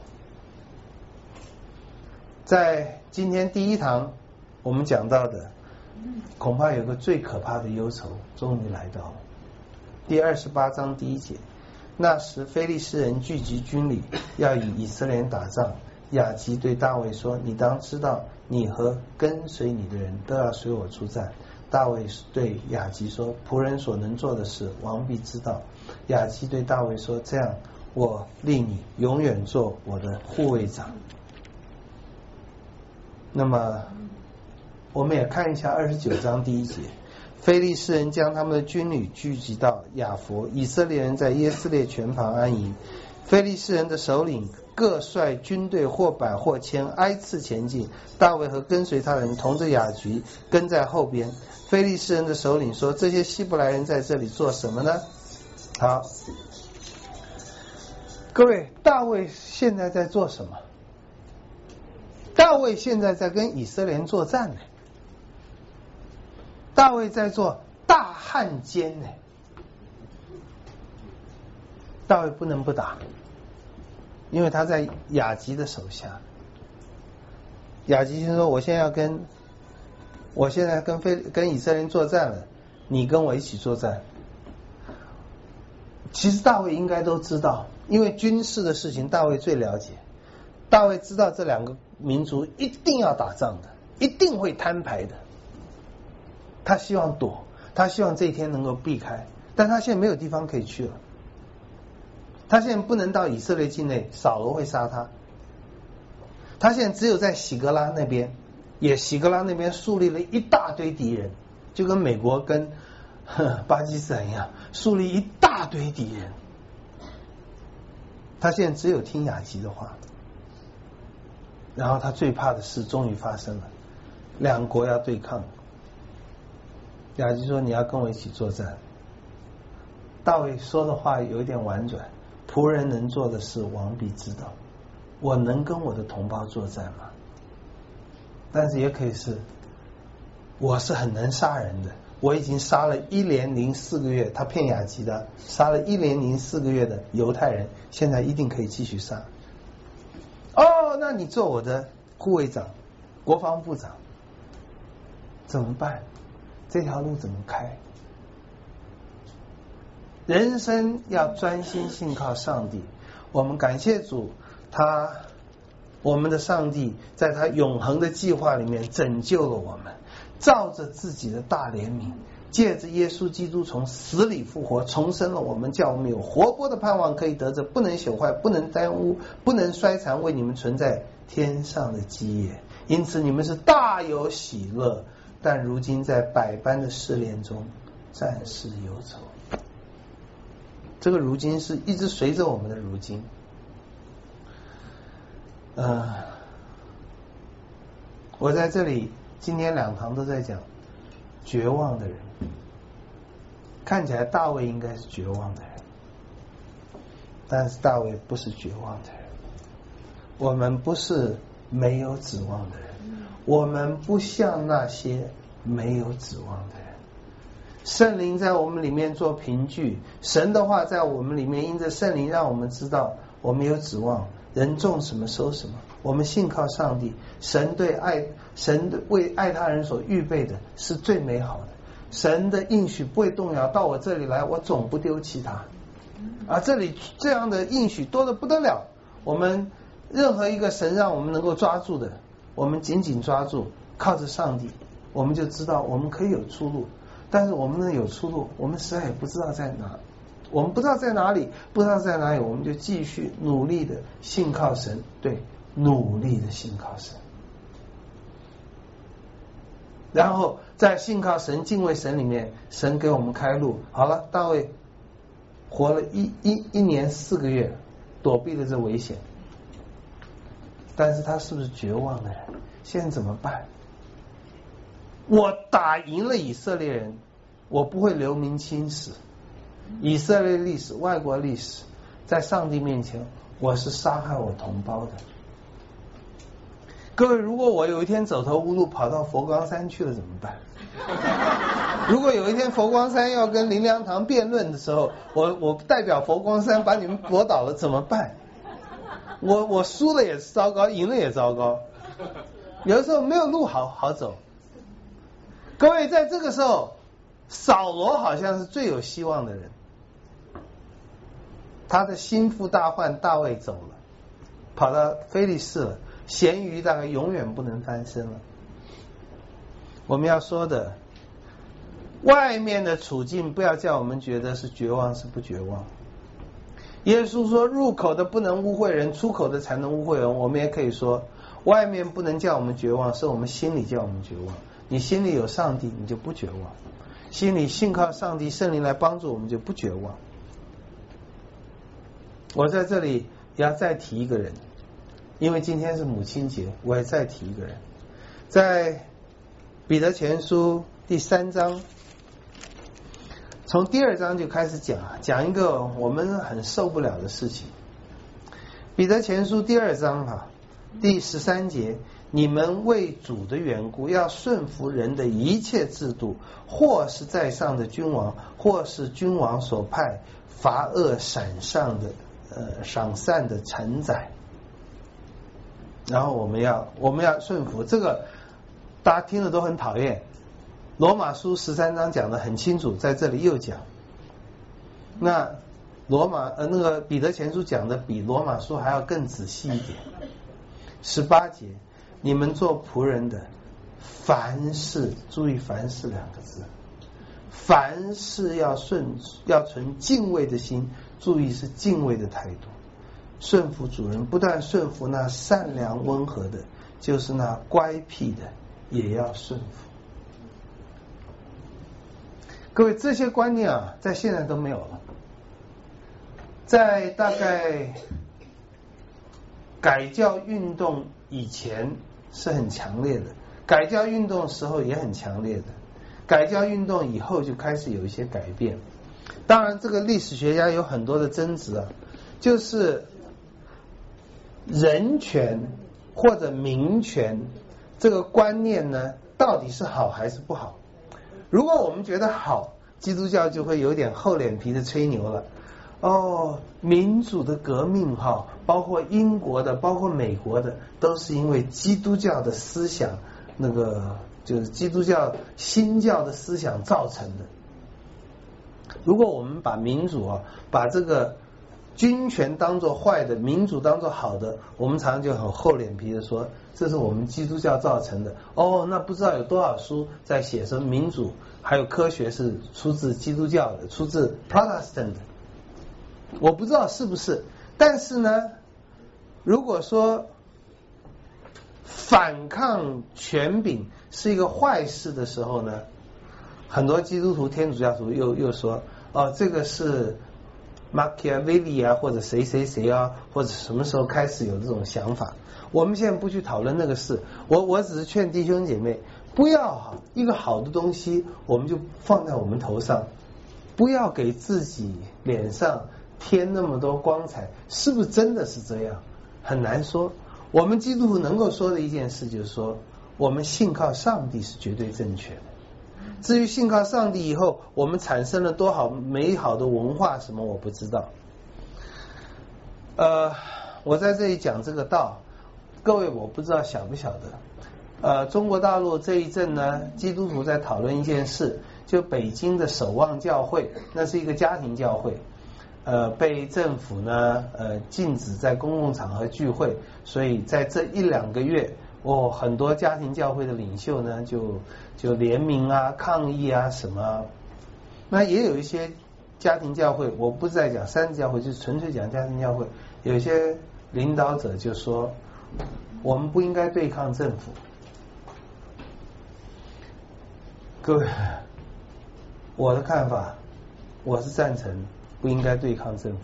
在今天第一堂我们讲到的，恐怕有个最可怕的忧愁终于来到了。第二十八章第一节，那时非利士人聚集军旅，要与以色列人打仗。亚吉对大卫说：你当知道，你和跟随你的人都要随我出战。大卫对亚吉说：仆人所能做的事，王必知道。亚吉对大卫说：这样，我令你永远做我的护卫长。那么我们也看一下二十九章第一节，非利士人将他们的军旅聚集到亚弗，以色列人在耶斯列泉旁安营。非利士人的首领各率军队或百或千挨次前进，大卫和跟随他的人同着亚吉跟在后边。非利士人的首领说：这些希伯来人在这里做什么呢？好，各位，大卫现在在做什么？大卫现在在跟以色列人作战呢。大卫在做大汉奸呢。大卫不能不打，因为他在亚吉的手下。亚吉就说：我现在要跟我现在跟非跟以色列人作战了，你跟我一起作战。其实大卫应该都知道，因为军事的事情大卫最了解。大卫知道这两个民族一定要打仗的，一定会摊牌的。他希望躲，他希望这一天能够避开，但他现在没有地方可以去了。他现在不能到以色列境内，扫罗会杀他。他现在只有在喜格拉那边，也喜格拉那边树立了一大堆敌人，就跟美国跟巴基斯坦一样，树立一大堆敌人。他现在只有听亚吉的话，然后他最怕的事终于发生了，两国要对抗。亚吉说：你要跟我一起作战。大卫说的话有一点婉转，仆人能做的事，王必知道。我能跟我的同胞作战吗？但是也可以是，我是很能杀人的，我已经杀了一连零四个月，他骗亚吉的，杀了一连零四个月的犹太人，现在一定可以继续杀。哦，那你做我的护卫长、国防部长怎么办？这条路怎么开？人生要专心信靠上帝。我们感谢主，他我们的上帝在他永恒的计划里面拯救了我们，照着自己的大怜悯，借着耶稣基督从死里复活，重生了我们，叫我们有活泼的盼望，可以得着不能朽坏、不能耽误、不能衰残，为你们存在天上的基业。因此你们是大有喜乐，但如今在百般的试炼中暂时忧愁。这个如今是一直随着我们的如今。呃，我在这里今天两堂都在讲绝望的人，看起来大卫应该是绝望的人，但是大卫不是绝望的人。我们不是没有指望的人，我们不像那些没有指望的人。圣灵在我们里面做凭据，神的话在我们里面，因着圣灵让我们知道我们有指望。人种什么收什么，我们信靠上帝，神对爱神为爱他人所预备的是最美好的，神的应许不会动摇。到我这里来，我总不丢弃他。啊，这里这样的应许多得不得了，我们任何一个神让我们能够抓住的，我们紧紧抓住，靠着上帝，我们就知道我们可以有出路。但是我们能有出路，我们实在也不知道在哪，我们不知道在哪里，不知道在哪里，我们就继续努力的信靠神，对，努力的信靠神。然后在信靠神、敬畏神里面，神给我们开路。好了，大卫活了一一一年四个月，躲避了这危险，但是他是不是绝望的人？现在怎么办？我打赢了以色列人，我不会留名青史。以色列历史、外国历史，在上帝面前，我是杀害我同胞的。 各位，如果我有一天走投无路跑到佛光山去了怎么办？如果有一天佛光山要跟林良堂辩论的时候，我我代表佛光山把你们驳倒了怎么办？我我输了也糟糕，赢了也糟糕。有的时候没有路好好走。各位，在这个时候，扫罗好像是最有希望的人。他的心腹大患大卫走了，跑到非利士了，咸鱼大概永远不能翻身了。我们要说的，外面的处境不要叫我们觉得是绝望，是不绝望。耶稣说入口的不能污秽人，出口的才能污秽人。我们也可以说外面不能叫我们绝望，是我们心里叫我们绝望。你心里有上帝，你就不绝望；心里信靠上帝，圣灵来帮助我们，就不绝望。我在这里也要再提一个人，因为今天是母亲节，我也再提一个人。在彼得前书第三章，从第二章就开始讲，讲一个我们很受不了的事情。彼得前书第二章哈、啊，第十三节，你们为主的缘故，要顺服人的一切制度，或是在上的君王，或是君王所派罚恶赏善的呃赏善的臣宰。然后我们要我们要顺服，这个大家听了都很讨厌。罗马书十三章讲得很清楚，在这里又讲。那罗马呃那个彼得前书讲的比罗马书还要更仔细一点。十八节，你们做仆人的，凡事注意凡事两个字，凡事要顺要存敬畏的心，注意是敬畏的态度，顺服主人，不但顺服那善良温和的，就是那乖僻的也要顺服。各位，这些观念啊，在现在都没有了。在大概改教运动以前是很强烈的，改教运动时候也很强烈的，改教运动以后就开始有一些改变。当然，这个历史学家有很多的争执啊，就是人权或者民权这个观念呢，到底是好还是不好？如果我们觉得好，基督教就会有点厚脸皮的吹牛了。哦，民主的革命哈，包括英国的，包括美国的，都是因为基督教的思想，那个就是基督教新教的思想造成的。如果我们把民主啊，把这个军权当作坏的，民主当作好的，我们常常就很厚脸皮的说，这是我们基督教造成的。哦，那不知道有多少书在写说民主还有科学是出自基督教的，出自 Protestant 的。我不知道是不是，但是呢，如果说反抗权柄是一个坏事的时候呢，很多基督徒、天主教徒又又说，哦，这个是马基雅维利啊，或者谁谁谁啊，或者什么时候开始有这种想法？我们现在不去讨论那个事，我我只是劝弟兄姐妹，不要哈一个好的东西，我们就放在我们头上，不要给自己脸上添那么多光彩，是不是真的是这样？很难说。我们基督徒能够说的一件事就是说，我们信靠上帝是绝对正确的。至于信靠上帝以后，我们产生了多好美好的文化什么，我不知道。呃，我在这里讲这个道，各位我不知道晓不晓得。呃，中国大陆这一阵呢，基督徒在讨论一件事，就北京的守望教会，那是一个家庭教会。呃，被政府呢呃禁止在公共场合聚会，所以在这一两个月，哦，很多家庭教会的领袖呢就就联名啊、抗议啊什么啊。那也有一些家庭教会，我不是在讲三教会，就是纯粹讲家庭教会，有一些领导者就说，我们不应该对抗政府。各位，我的看法，我是赞成不应该对抗政府。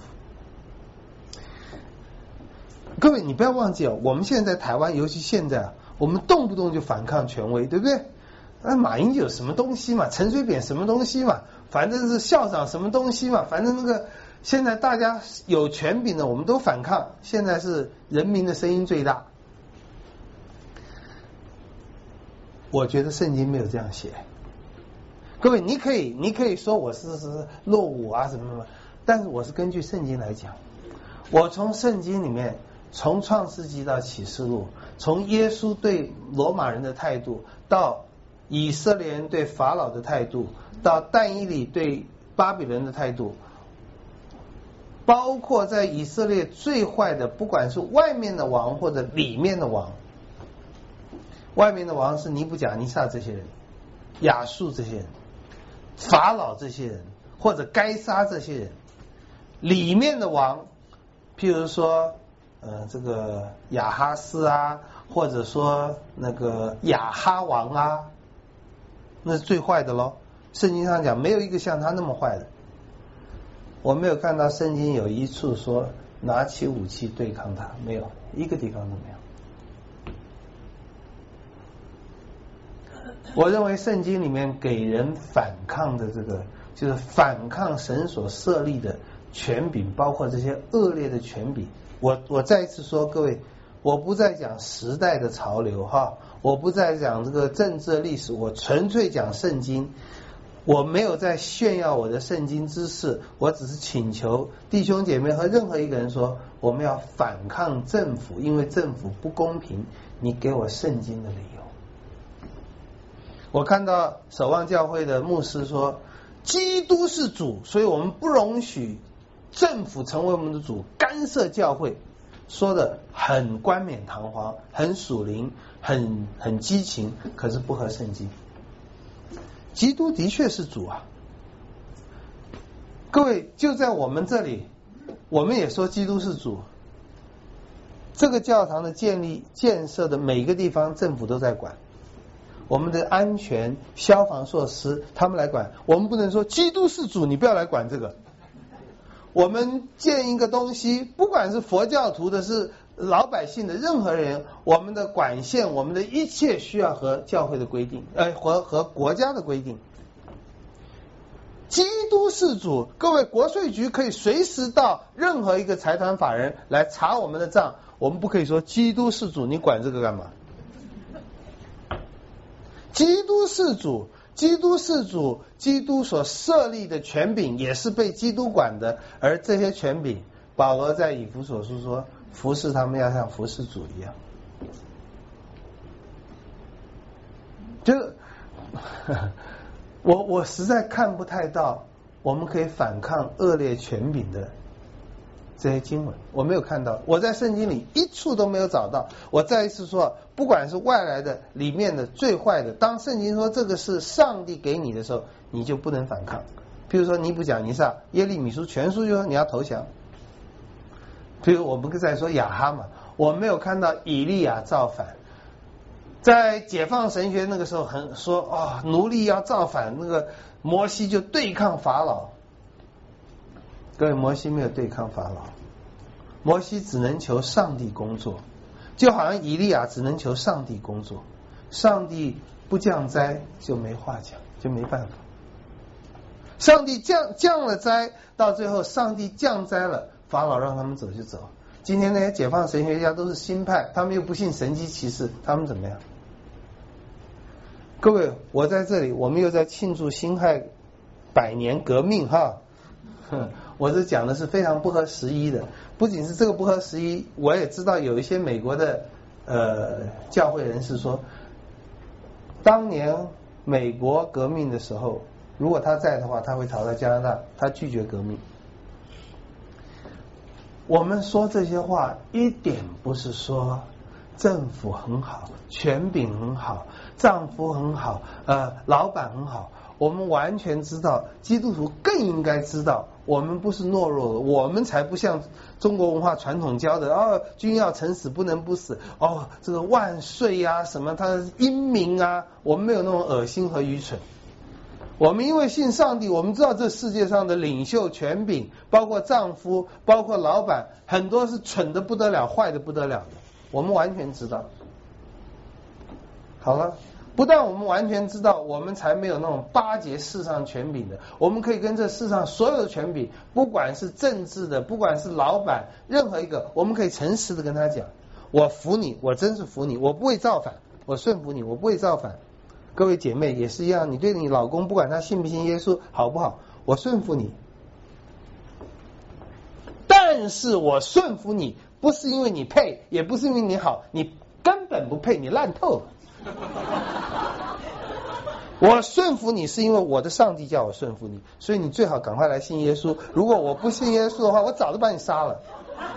各位，你不要忘记哦，我们现在在台湾，尤其现在啊，我们动不动就反抗权威，对不对？那马英九什么东西嘛，陈水扁什么东西嘛，反正是校长什么东西嘛，反正那个现在大家有权柄的，我们都反抗。现在是人民的声音最大。 我觉得圣经没有这样写。各位，你可以你可以说我是是落伍啊什么什么，但是我是根据圣经来讲。我从圣经里面，从创世纪到启示录，从耶稣对罗马人的态度，到以色列人对法老的态度，到但以理对巴比伦的态度，包括在以色列最坏的，不管是外面的王或者里面的王，外面的王是尼布甲尼撒这些人，亚述这些人，法老这些人，或者该杀这些人，里面的王，譬如说呃这个亚哈斯啊，或者说那个亚哈王啊，那是最坏的咯。圣经上讲没有一个像他那么坏的。我没有看到圣经有一处说拿起武器对抗他，没有，一个地方都没有。我认为圣经里面给人反抗的这个，就是反抗神所设立的权柄，包括这些恶劣的权柄。我我再一次说，各位，我不再讲时代的潮流哈，我不再讲这个政治历史，我纯粹讲圣经。我没有在炫耀我的圣经知识，我只是请求弟兄姐妹和任何一个人说，我们要反抗政府，因为政府不公平，你给我圣经的理由。我看到守望教会的牧师说，基督是主，所以我们不容许政府成为我们的主，干涉教会，说的很冠冕堂皇，很属灵，很很激情，可是不合圣经。基督的确是主啊，各位，就在我们这里，我们也说基督是主。这个教堂的建立建设的每一个地方，政府都在管。我们的安全、消防措施，他们来管。我们不能说基督是主，你不要来管这个。我们建一个东西，不管是佛教徒的，是老百姓的，任何人，我们的管线，我们的一切需要和教会的规定，呃，和和国家的规定。基督是主，各位，国税局可以随时到任何一个财团法人来查我们的账，我们不可以说基督是主，你管这个干嘛？基督是主，基督是主，基督所设立的权柄也是被基督管的，而这些权柄，保罗在以弗所书说，服侍他们要像服侍主一样。就我我实在看不太到我们可以反抗恶劣权柄的这些经文，我没有看到，我在圣经里一处都没有找到。我再一次说，不管是外来的、里面的、最坏的，当圣经说这个是上帝给你的时候，你就不能反抗。譬如说尼布甲尼撒、耶利米书全书就说你要投降。譬如我们在说亚哈嘛，我没有看到以利亚造反。在解放神学那个时候很说哦，奴隶要造反，那个摩西就对抗法老。各位，摩西没有对抗法老，摩西只能求上帝工作，就好像以利亚只能求上帝工作，上帝不降灾就没话讲，就没办法。上帝降降了灾，到最后上帝降灾了，法老让他们走就走。今天那些解放神学家都是新派，他们又不信神迹奇事，他们怎么样？各位，我在这里，我们又在庆祝辛亥百年革命哈。我这讲的是非常不合时宜的，不仅是这个不合时宜，我也知道有一些美国的呃教会人士说，当年美国革命的时候，如果他在的话，他会逃到加拿大，他拒绝革命。我们说这些话一点不是说政府很好，权柄很好，丈夫很好，呃，老板很好。我们完全知道，基督徒更应该知道，我们不是懦弱的，我们才不像中国文化传统教的哦，君要臣死，不能不死，哦，这个万岁啊，什么他的英明啊，我们没有那种恶心和愚蠢。我们因为信上帝，我们知道这世界上的领袖权柄，包括丈夫，包括老板，很多是蠢的不得了，坏的不得了的，我们完全知道。好了。不但我们完全知道，我们才没有那种巴结世上权柄的。我们可以跟这世上所有的权柄，不管是政治的，不管是老板，任何一个，我们可以诚实的跟他讲，我服你，我真是服你，我不会造反，我顺服你，我不会造反。 各位姐妹也是一样，你对你老公不管他信不信耶稣好不好，我顺服你，但是我顺服你不是因为你配，也不是因为你好，你根本不配，你烂透了。我顺服你是因为我的上帝叫我顺服你，所以你最好赶快来信耶稣。如果我不信耶稣的话，我早就把你杀了。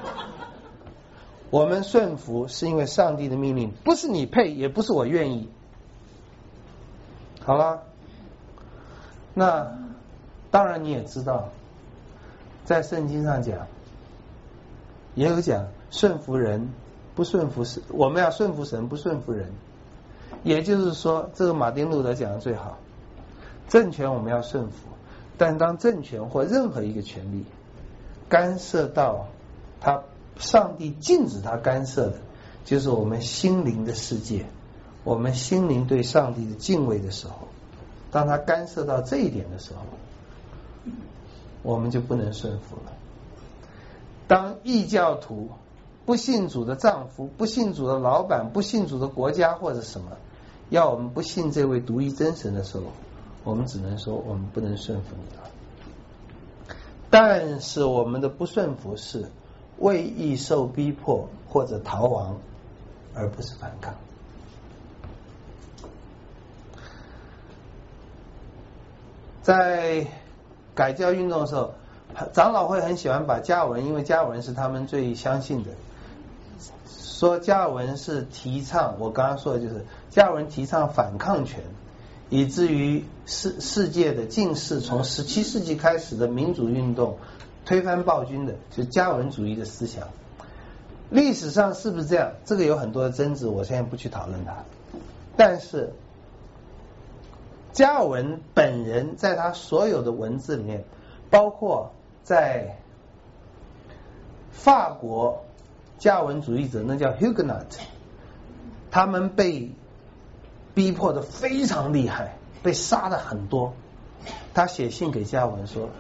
我们顺服是因为上帝的命令，不是你配，也不是我愿意。好了，那当然你也知道，在圣经上讲，也有讲顺服人不顺服神，我们要顺服神不顺服人。也就是说，这个马丁路德讲的最好，政权我们要顺服，但当政权或任何一个权力干涉到他上帝禁止他干涉的，就是我们心灵的世界，我们心灵对上帝的敬畏的时候，当他干涉到这一点的时候，我们就不能顺服了。当异教徒、不信主的丈夫、不信主的老板、不信主的国家或者什么要我们不信这位独一真神的时候，我们只能说我们不能顺服你了。但是我们的不顺服是为义受逼迫或者逃亡，而不是反抗。在改教运动的时候，长老会很喜欢把加尔文，因为加尔文是他们最相信的，说加尔文是提倡，我刚刚说的就是加尔文提倡反抗权，以至于世世界的近世从十七世纪开始的民主运动推翻暴君的，就是加尔文主义的思想。历史上是不是这样？这个有很多的争执，我现在不去讨论它。但是加尔文本人在他所有的文字里面，包括在法国加尔文主义者，那叫 Huguenot， 他们被逼迫的非常厉害，被杀的很多。他写信给加尔文说，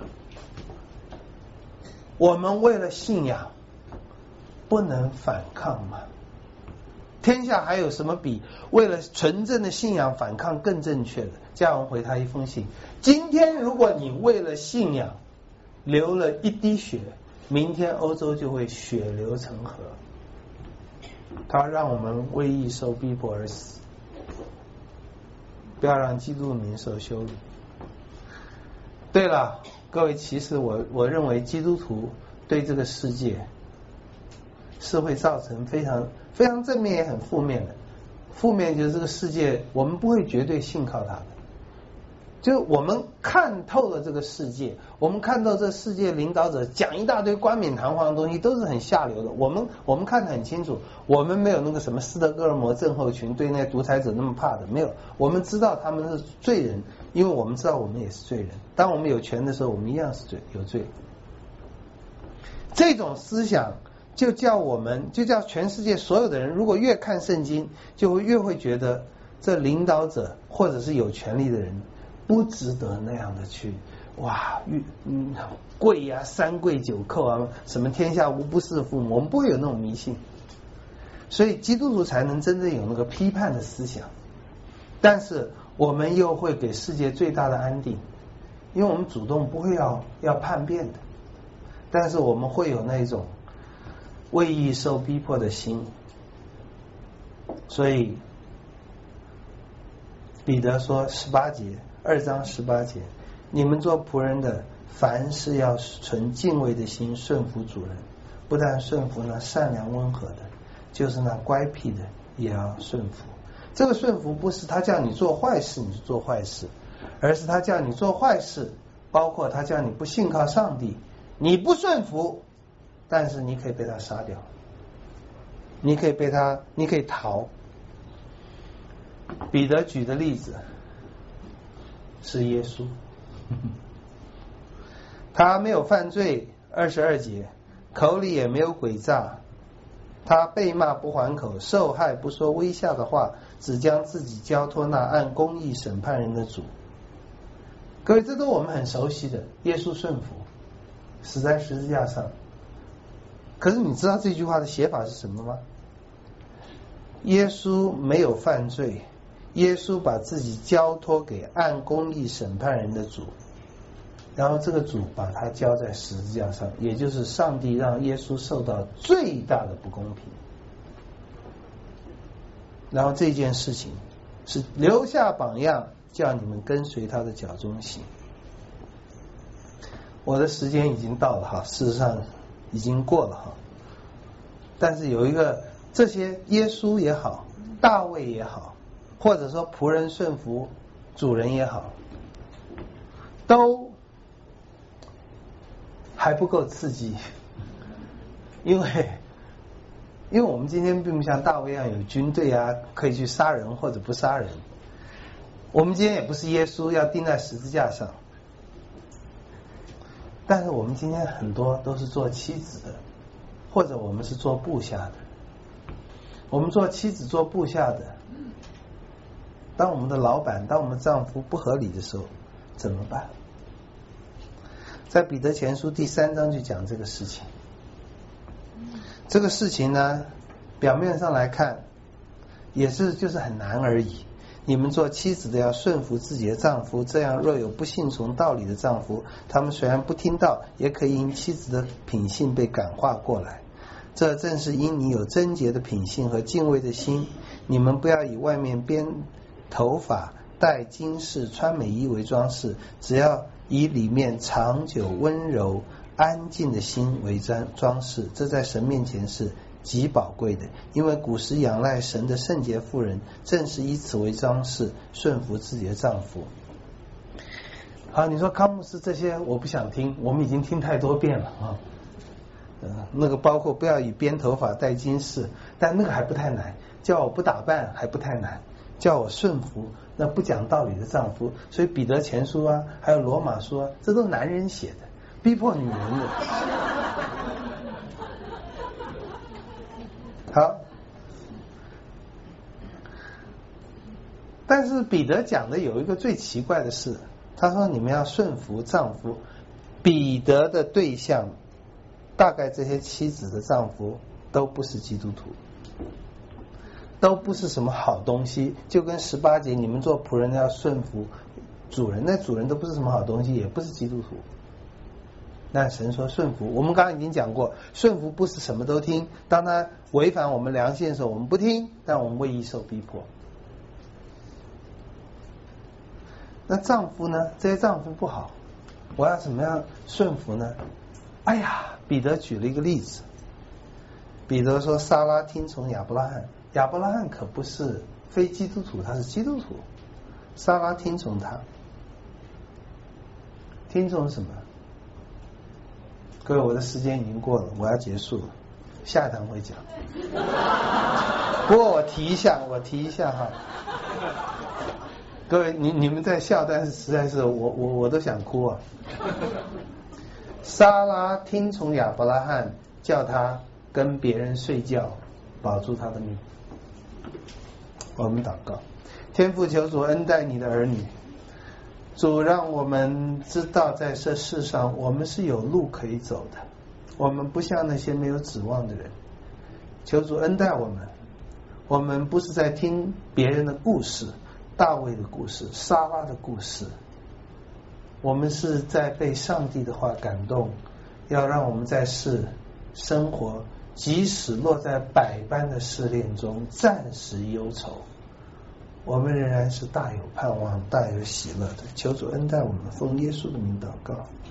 我们为了信仰不能反抗吗？天下还有什么比为了纯正的信仰反抗更正确的？加尔文回他一封信，今天如果你为了信仰流了一滴血，明天欧洲就会血流成河。他让我们为义受逼迫而死，不要让基督名受羞辱。对了，各位，其实我我认为基督徒对这个世界是会造成非常非常正面也很负面的。负面就是这个世界我们不会绝对信靠它的，就我们看透了这个世界，我们看到这世界领导者讲一大堆冠冕堂皇的东西都是很下流的，我们我们看得很清楚，我们没有那个什么斯德哥尔摩症候群对那独裁者那么怕的，没有，我们知道他们是罪人，因为我们知道我们也是罪人，当我们有权的时候我们一样是罪有罪。这种思想就叫我们就叫全世界所有的人，如果越看圣经就会越会觉得这领导者或者是有权力的人不值得那样的去哇，嗯，跪呀、啊、三跪九叩啊，什么天下无不是父母，我们不会有那种迷信，所以基督徒才能真正有那个批判的思想。但是我们又会给世界最大的安定，因为我们主动不会要要叛变的，但是我们会有那种为义受逼迫的心。所以彼得说十八节二章十八节，你们做仆人的，凡事要存敬畏的心顺服主人，不但顺服那善良温和的，就是那乖僻的也要顺服。这个顺服不是他叫你做坏事你就做坏事，而是他叫你做坏事，包括他叫你不信靠上帝，你不顺服，但是你可以被他杀掉，你可以被他你可以逃。彼得举的例子是耶稣，他没有犯罪，二十二节，口里也没有诡诈，他被骂不还口，受害不说微笑的话，只将自己交托那按公义审判人的主。各位，这都我们很熟悉的，耶稣顺服，死在十字架上。可是你知道这句话的写法是什么吗？耶稣没有犯罪， 耶稣把自己交托给按公义审判人的主，然后这个主把他交在十字架上，也就是上帝让耶稣受到最大的不公平。然后这件事情是留下榜样，叫你们跟随他的脚中行。我的时间已经到了哈，事实上已经过了哈。但是有一个，这些耶稣也好，大卫也好，或者说仆人顺服主人也好，都还不够刺激，因为因为我们今天并不像大卫一样有军队啊，可以去杀人或者不杀人。我们今天也不是耶稣要钉在十字架上，但是我们今天很多都是做妻子的，或者我们是做部下的。我们做妻子做部下的，当我们的老板，当我们丈夫不合理的时候怎么办？在彼得前书第三章就讲这个事情。这个事情呢，表面上来看也是就是很难而已。你们做妻子的要顺服自己的丈夫，这样若有不信从道理的丈夫，他们虽然不听道，也可以因妻子的品性被感化过来。这正是因你有贞洁的品性和敬畏的心。你们不要以外面编头发、戴金饰、穿美衣为装饰，只要以里面长久温柔安静的心为装饰，这在神面前是极宝贵的。因为古时仰赖神的圣洁妇人，正是以此为装饰，顺服自己的丈夫。好，你说康牧师这些我不想听，我们已经听太多遍了啊。呃，那个包括不要以编头发、戴金饰，但那个还不太难，叫我不打扮还不太难，叫我顺服那不讲道理的丈夫。所以彼得前书啊，还有罗马书啊，这都是男人写的，逼迫女人的。好，但是彼得讲的有一个最奇怪的事，他说你们要顺服丈夫。彼得的对象大概这些妻子的丈夫都不是基督徒，都不是什么好东西，就跟十八节你们做仆人要顺服主人，那主人都不是什么好东西，也不是基督徒。那神说顺服，我们刚刚已经讲过，顺服不是什么都听，当他违反我们良心的时候我们不听，但我们为义受逼迫。那丈夫呢？这些丈夫不好，我要怎么样顺服呢？哎呀，彼得举了一个例子，彼得说撒拉听从亚伯拉罕，亚伯拉罕可不是非基督徒，他是基督徒，撒拉听从他，听从什么？各位，我的时间已经过了，我要结束了，下一堂会讲。不过我提一下，我提一下哈，各位，你你们在笑，但是实在是我我我都想哭啊。撒拉听从亚伯拉罕，叫他跟别人睡觉，保住他的命。我们祷告，天父求主恩待你的儿女，主让我们知道在这世上我们是有路可以走的，我们不像那些没有指望的人。求主恩待我们，我们不是在听别人的故事，大卫的故事，撒拉的故事，我们是在被上帝的话感动，要让我们在世生活，即使落在百般的试炼中，暂时忧愁，我们仍然是大有盼望、大有喜乐的。求主恩待我们，奉耶稣的名祷告。